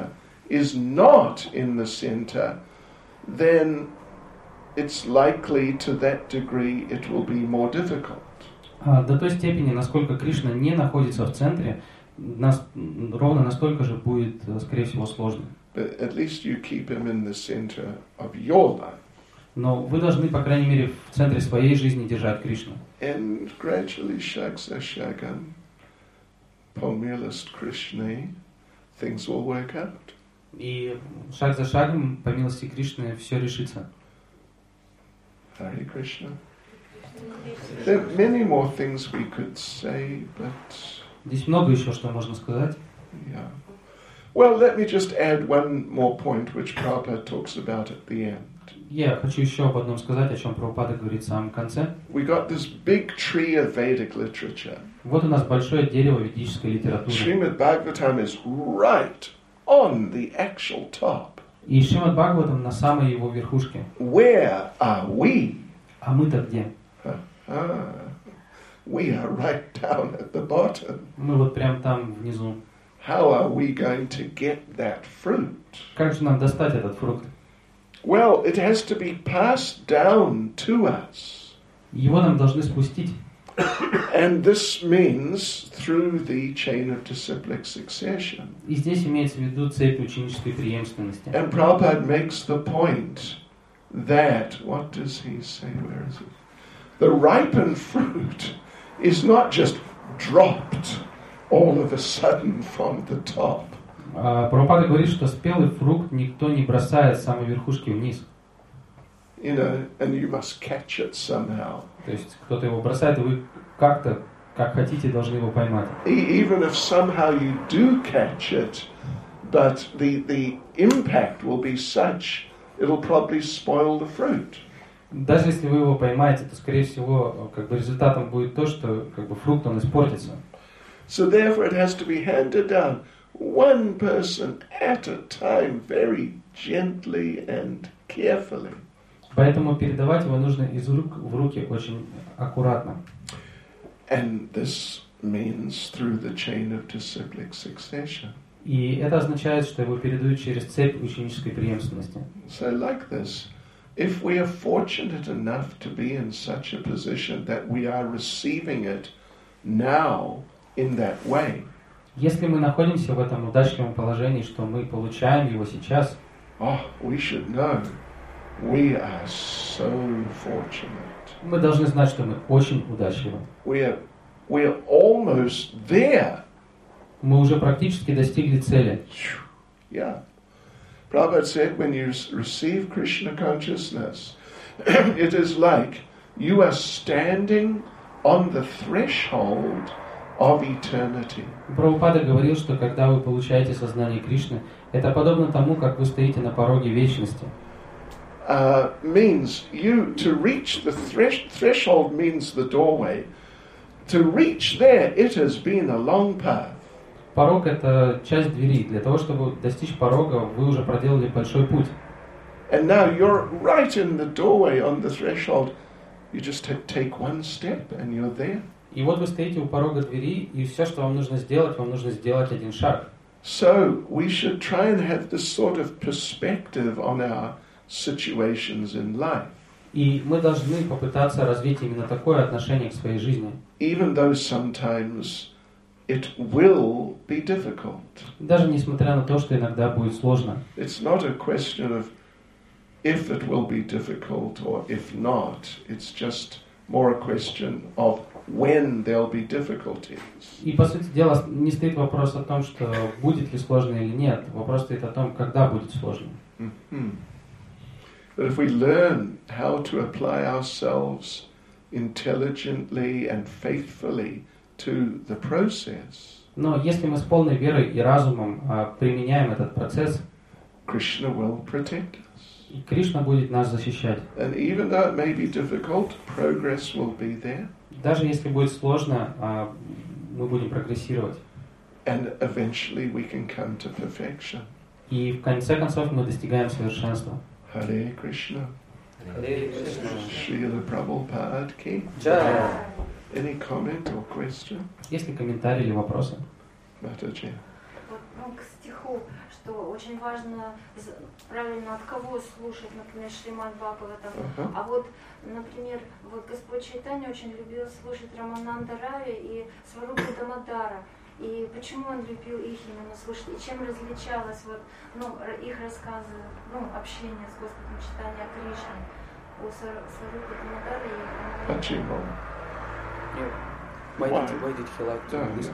is not in the center, then it's likely to that degree it will be more difficult. До той степени, насколько Кришна не находится в центре, ровно настолько же будет, скорее всего, сложно. But at least you keep him in the center of your life. Но вы должны, по крайней мере, в центре своей жизни держать Кришну. And gradually, shag sa shagam, pomilast Krishna, things will work out. И шаг за шагом, по милости Кришны, все решится. Hare Krishna. There are many more things we could say, but Здесь много еще, что можно сказать. yeah. Well, let me just add one more point which Prabhupada talks about at the end. Я хочу еще об одном сказать, о чем Прабхупада говорит в самом конце. We got this big tree of Vedic literature. Вот у нас большое дерево ведической литературы. Srimad Bhagavatam is right on the actual top. И Шримад Бхагаватам на самой его верхушке. Where are we? А мы-то где? We are right down at the bottom. Мы вот прям там внизу. How are we going to get that fruit? Как же нам достать этот фрукт? Well, it has to be passed down to us. Его нам должны спустить. And this means through the chain of disciplic succession. И здесь имеется в виду цепь ученической преемственности. And Prabhupada makes the point that, what does he say, where is it? The ripened fruit is not just dropped all of a sudden from the top. Прабхупада говорит, что спелый фрукт никто не бросает с самой верхушки вниз. You know, and you must catch it somehow. То есть кто-то его бросает, и вы как-то, как хотите, должны его поймать. Even if somehow you do catch it, but the impact will be such, it'll probably spoil the fruit. Даже если вы его поймаете, то, скорее всего, как бы результатом будет то, что как бы фрукт, он испортится. So therefore it has to be handed down one person at a time, very gently and carefully. Поэтому передавать его нужно из рук в руки очень аккуратно. And this means through the chain of disciplic succession. И это означает, что его передают через цепь ученической преемственности. So like this, if we are fortunate enough to be in such a position that we are receiving it now in that way, Если мы находимся в этом удачливом положении, что мы получаем его сейчас, we should know we are so fortunate. мы должны знать, что мы очень удачливы. We're almost there. Мы уже практически достигли цели. Yeah. Prabhupada said when you receive Krishna consciousness, it is like you are standing on the threshold of eternity. Прабхупада говорил, что когда вы получаете сознание Кришны, это подобно тому, как вы стоите на пороге вечности. Means you to reach the threshold means the doorway. To reach there, it has been a long path. Порог — это часть двери. Для того, чтобы достичь порога, вы уже проделали большой путь. And now you're right in the doorway on the threshold. You just take one step and you're there. И вот вы стоите у порога двери, и все, что вам нужно сделать один шаг. So we should try and have this sort of perspective on our situations in life. И мы должны попытаться развить именно такое отношение к своей жизни. Even though sometimes it will be difficult. Даже несмотря на то, что иногда будет сложно. It's not a question of if it will be difficult or if not. It's just more a question of when there'll be difficulties. И по сути дела не стоит вопрос о том, что будет ли сложно или нет. Вопрос стоит о том, когда будет сложно. Mm-hmm. But if we learn how to apply ourselves intelligently and faithfully to the process, Но если мы с полной верой и разумом применяем этот процесс, Krishna will protect us. и Кришна будет нас защищать. And even though it may be difficult, progress will be there. Даже если будет сложно, мы будем прогрессировать. And eventually we can come to perfection. И в конце концов мы достигаем совершенства. Hare Krishna. Srila Prabhupada ki. Any comment or question? Есть ли комментарии или вопросы? Mataji. к стиху, что очень важно правильно от кого слушать, например, Шримад Бхагаватам. А вот, например, вот Господь Чайтанья очень любил слушать Рамананда Рави и Сварупу Дамодара. И почему он любил их именно слушать, и чем различалось вот, их рассказы, общение с Господом Чайтанья Кришной у Сварупы Дамодара и Рамананда. Почему? Why did he like to listen?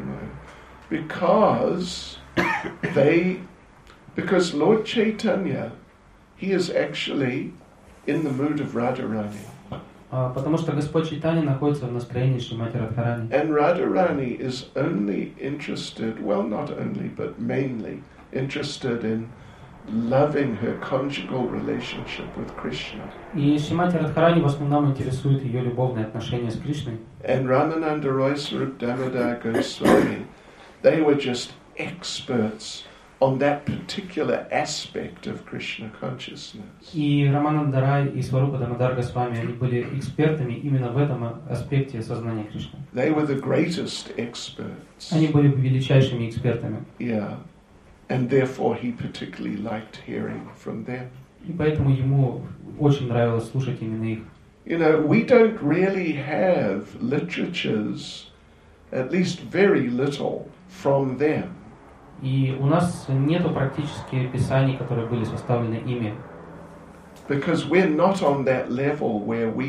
Because Lord Chaitanya, he is actually in the mood of Radharani. Потому что Господь Чайтанья находится в настроении Шримати Радхарани. And Radharani is only interested, well, not only, but mainly interested in loving her conjugal relationship with Krishna. И Шримати Радхарани в основном интересует ее любовные отношения с Кришной. And Ramananda Roy, Swarup Damodar Goswami, they were just experts on that particular aspect of Krishna consciousness. И Рамананда Рай и Сварупа Дамодар Госвами, они были экспертами именно в этом аспекте сознания Кришны. They were the greatest experts. Они были величайшими экспертами. Yeah. And therefore he particularly liked hearing from them. И поэтому ему очень нравилось слушать именно их. You know, we don't really have literatures, at least very little, from them. И у нас нету практически писаний, которые были составлены ими. Because we're not on that level where we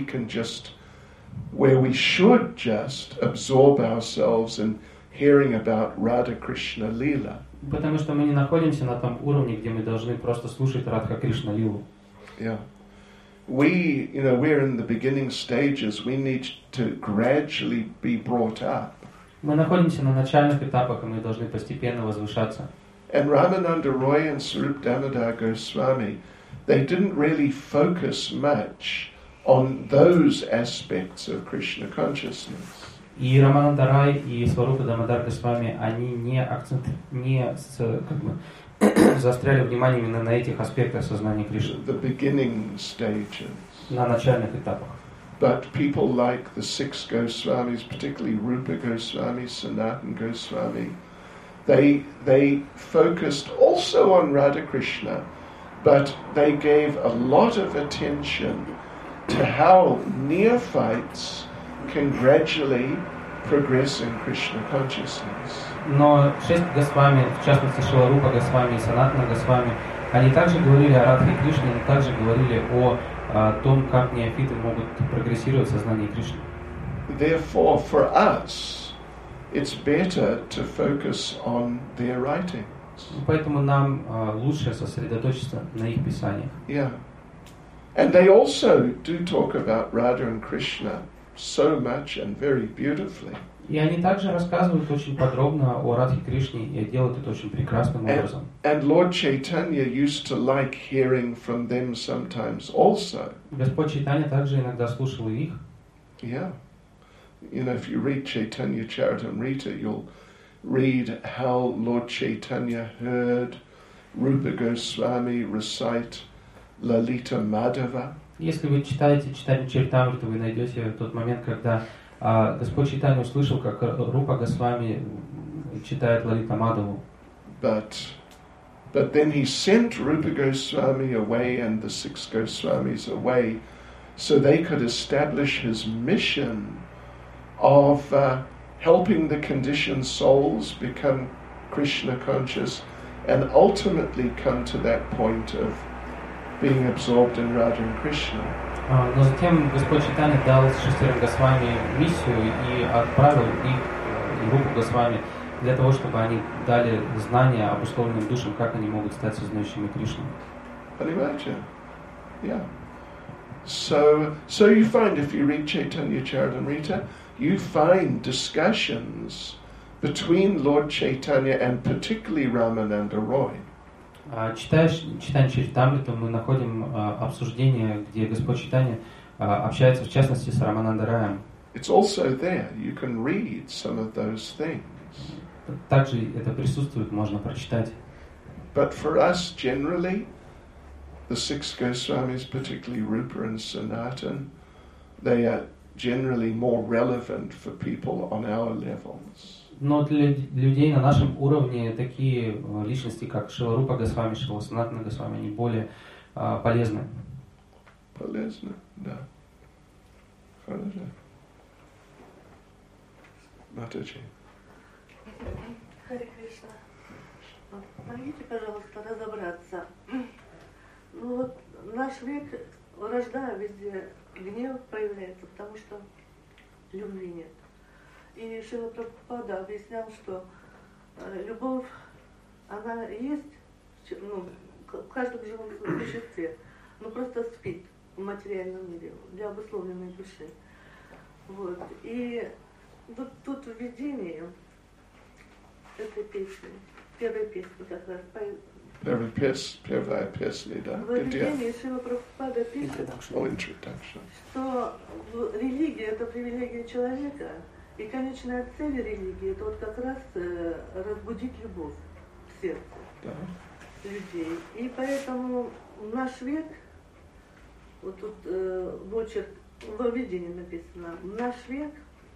should just absorb ourselves in hearing about Radha Krishna Leela. Потому что мы не находимся на том уровне, где мы должны просто слушать Радха Кришна Лилу. Yeah. We're in the beginning stages. We need to gradually be brought up. Мы находимся на начальных этапах, и мы должны постепенно возвышаться. And Ramananda Roy and Swarup Damodar Goswami, they didn't really focus much on those aspects of Krishna consciousness. И Рамананда Рай и Сварупа Дамодар Госвами, они заостряли внимание именно на этих аспектах сознания Кришны. The beginning stages. На начальных этапах. But people like the six Goswamis, particularly Rupa Goswami, Sanatana Goswami, they focused also on Radha Krishna, but they gave a lot of attention to how neophytes can gradually progress in Krishna consciousness. Но 6 Госвами, в частности Шиларупа Госвами и Санатана Госвами, они также говорили о Радхе Кришне, они также говорили о том, как неофиты могут прогрессировать в сознании Кришны. Therefore, for us, it's better to focus on their writings. Поэтому нам лучше сосредоточиться на их писаниях. Yeah. And they also do talk about Radha and Krishna so much and very beautifully. И они также рассказывают очень подробно о Радхе Кришне и делают это очень прекрасным образом. And Lord Chaitanya used to like hearing from them sometimes also. Господь Чайтанья также иногда слушал их. Yeah. You know, if you read Chaitanya Charitamrita, you'll read how Lord Chaitanya heard Rupa Goswami recite Lalita Madhava. Если вы читаете Чайтанью Чаритамриту, вы найдете тот момент, когда Господь Чайтанья услышал, как Рупа Госвами читает Лалита Мадхаву. But then he sent Rupa Goswami away and the six Goswamis away so they could establish his mission of helping the conditioned souls become Krishna conscious and ultimately come to that point of being absorbed in Radha and Krishna. Но затем Господь Чайтанья дал 6 Госвами миссию и отправил их, и Рупу Госвами, для того, чтобы они дали знания обусловленным душам, как они могут стать сознающими Кришну. Понимаете? Yeah. So you find, if you read Chaitanya Charitamrita, you find discussions between Lord Chaitanya and particularly Ramananda Roy. Читая Чаритамриту, мы находим обсуждение, где Господь Чайтанья общается в частности с Рамананда Раем. It's also there. You can read some of those things. Также это присутствует, можно прочитать. But for us, generally, the six Goswamis, particularly Rupa and Sanatana, generally more relevant for people on our levels. Но для людей на нашем уровне такие личности, как Шрила Рупа Госвами, Шрила Санатана Госвами, они более полезны. Полезно, да. Хорошо. Матаджи. Харе Кришна. Помогите, пожалуйста, разобраться. Ну вот наш век, вражда везде, гнев проявляется, потому что любви нет. И Шрила Прабхупада объяснял, что любовь, она есть, ну, в каждом живом существе, но просто спит в материальном мире, для обусловленной души. Вот. И вот тут в видении этой песни, первой песни как раз, Первая песня, да? в видении Шрила Прабхупада пишет, Introduction. что религия – это привилегия человека, и конечная цель религии – это вот как раз разбудить любовь в сердце людей. И поэтому наш век, вот тут во введении написано, наш век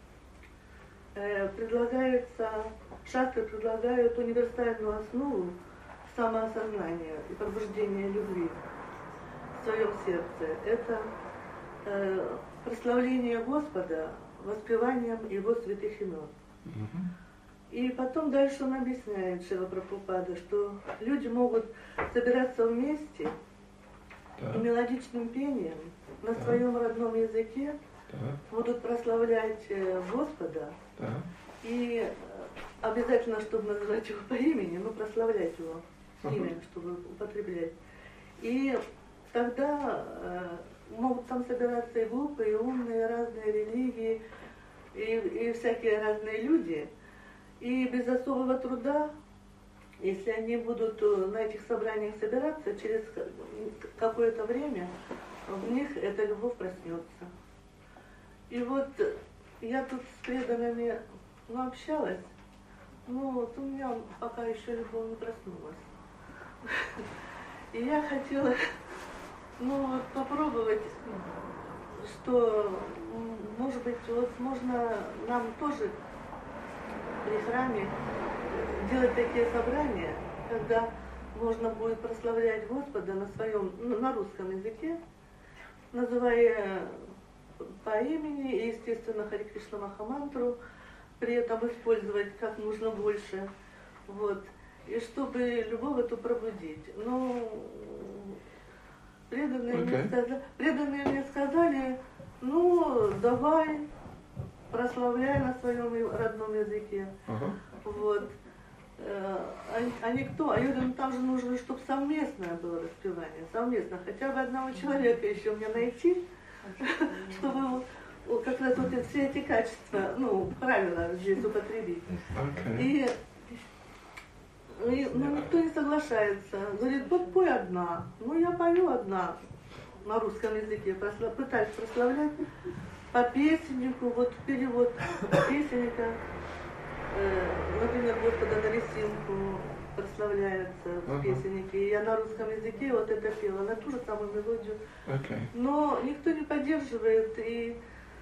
шастры предлагают универсальную основу самоосознания и пробуждения любви в своем сердце. Это прославление Господа воспеванием Его святых имен. И потом дальше он объясняет, Шрила Прабхупада, что люди могут собираться вместе и мелодичным пением на своем родном языке будут прославлять Господа и обязательно, чтобы называть его по имени, но прославлять его имя, чтобы употреблять. И тогда могут там собираться и глупые, и умные, разные религии, и всякие разные люди. И без особого труда, если они будут на этих собраниях собираться, через какое-то время в них эта любовь проснется. И вот я тут с преданными общалась, но вот у меня пока еще любовь не проснулась. И я хотела попробовать, что, может быть, возможно, нам тоже при храме делать такие собрания, когда можно будет прославлять Господа на русском языке, называя по имени и, естественно, Харе Кришна Махамантру, при этом использовать как можно больше, вот, и чтобы любовь эту пробудить. Но преданные мне сказали, давай, прославляй на своем родном языке. Вот. А никто, я говорю, там же нужно, чтобы совместное было распевание, совместно, хотя бы одного человека еще мне найти, чтобы как раз вот все эти качества, правильно здесь употребить. И никто не соглашается. Говорит, вот пой одна. Я пою одна на русском языке, пытаюсь прославлять по песеннику, вот перевод песенника, например, Господа на ресинку прославляется в песеннике. И я на русском языке вот это пела, на ту же самую мелодию. Но никто не поддерживает. И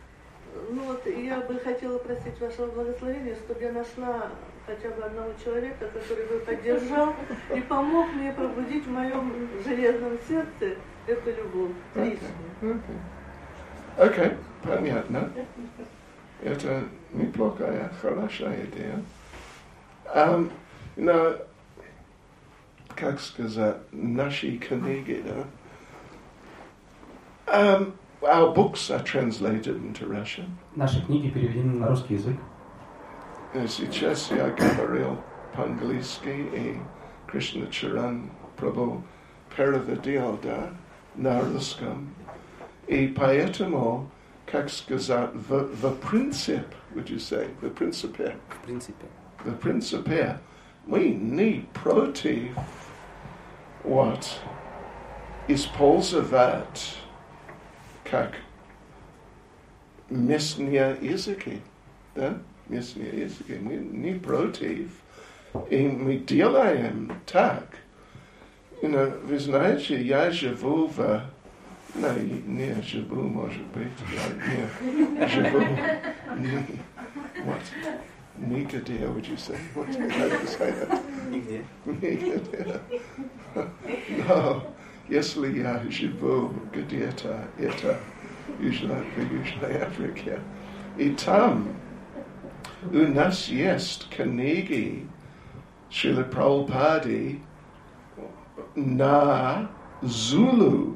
я бы хотела просить вашего благословения, чтобы я нашла хотя бы одного человека, который бы поддержал и помог мне пробудить в моем железном сердце эту любовь к Кришне. Окей, понятно. Это неплохая, хорошая идея. Как сказать, наши книги, да? Our books are translated into Russian. Наши книги переведены на русский язык. Сейчас я говорил по-английски, и Кришна Чаран Прабhu переводил, да, на русском. И поэтому, как сказать, в принципе, would you say, в принципе, мы не против использовать как местные языки, да? Местные языки. Мы не против. И мы делаем так. Вы знаете, я живу в Не живу, может быть. Не живу. What? Nigде, would you say? What? How do you say that? Nigде. No. Если я живу где-то, это в Южной Африке. И там у нас есть книги Шрила Прабхупады на Зулу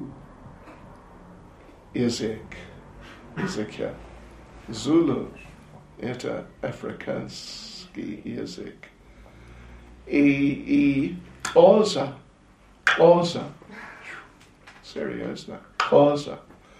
языке. Зулу – это африканский язык. И Оза, серьезно, Оза.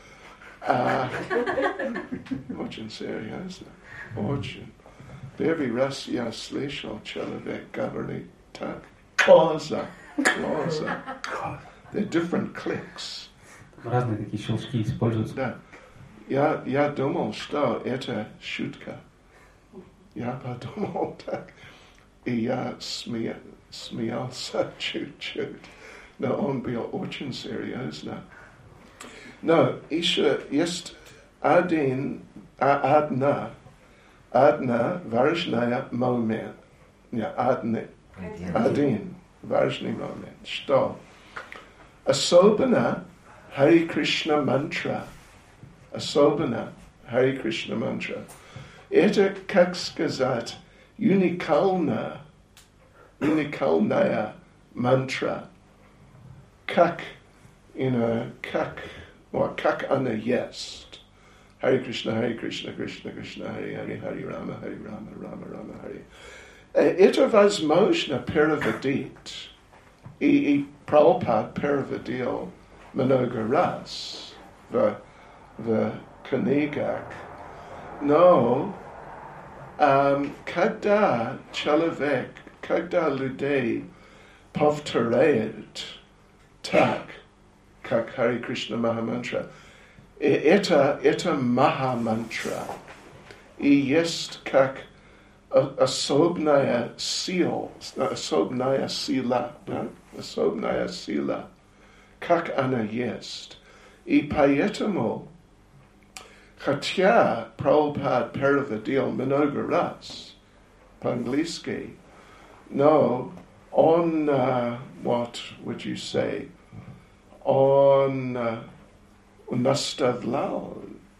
Очень серьезно, очень. Первый раз я слышал человек говорит так. Оза. They're different clicks. Разные такие щелчки используются. Да. Я думал, что это шутка. Я подумал так. И я смеялся чуть-чуть. Но он был очень серьезно. Но еще есть одна важная момент. Один важный момент, что особенно Хари Кришна мантра, это, как сказать, уникальная мантра, как она есть. Хари Кришна, Кришна Кришна, Хари Хари, Хари Рама, Рама Рама, Хари. Это возможно переводить. И Прабхупад переводил много раз в книгах. Но когда людей повторяют так, как Хари Кришна Махамантра, это Махамантра. И есть как особная сила, как она есть. И поэтому, хотя Прабхупад переводил много раз по-английски, но он, what would you say, он наставлял,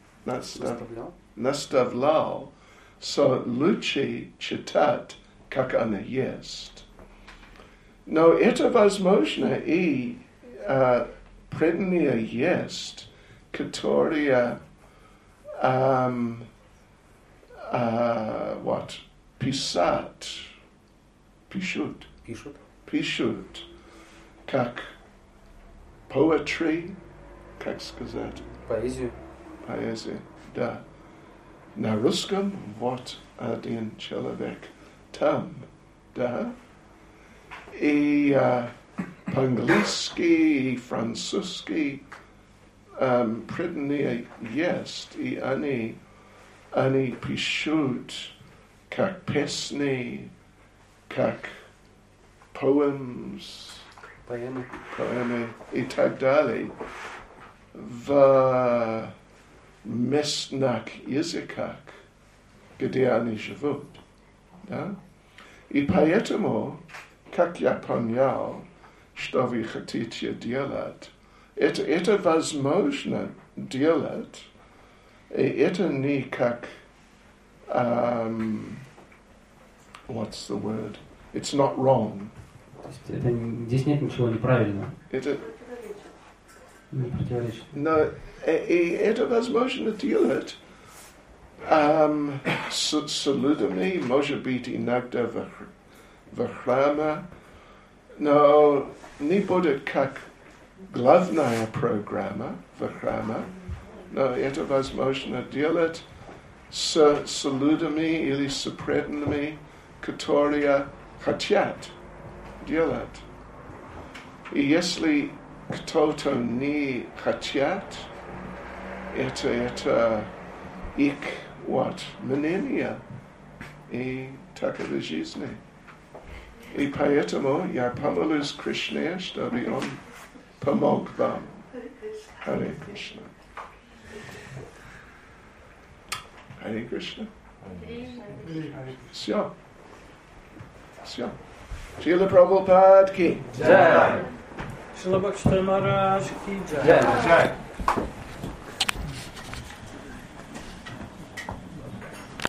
so лучше читать, как она есть. Но это возможно и предания есть, которые пишут, как poetry, как сказать? Поэзия, да. На русском вот один человек там, да. И по-английски и французски предания есть, и они пишут как песни, как поэмы и так далее в местных языках, где они живут. Да? И поэтому, как я понял, что вы хотите делать, это возможно делать, и это не как what's the word? It's not wrong. Здесь нет ничего неправильного. Это не противоречит. Но и это возможно делать с людьми, может быть, иногда в храме, но не будет как главная программа в храме, но это возможно делать с людьми или с преданными, которые хотят делать. И если кто-то не хотят, это их мнение и такова жизнь. И поэтому я помолюсь Кришне, чтобы он помог вам. Hare Krishna. Hare Krishna. Все. Все. Шрила Прабхупад ки. Шрила Бхактивинода Махарадж ки джай.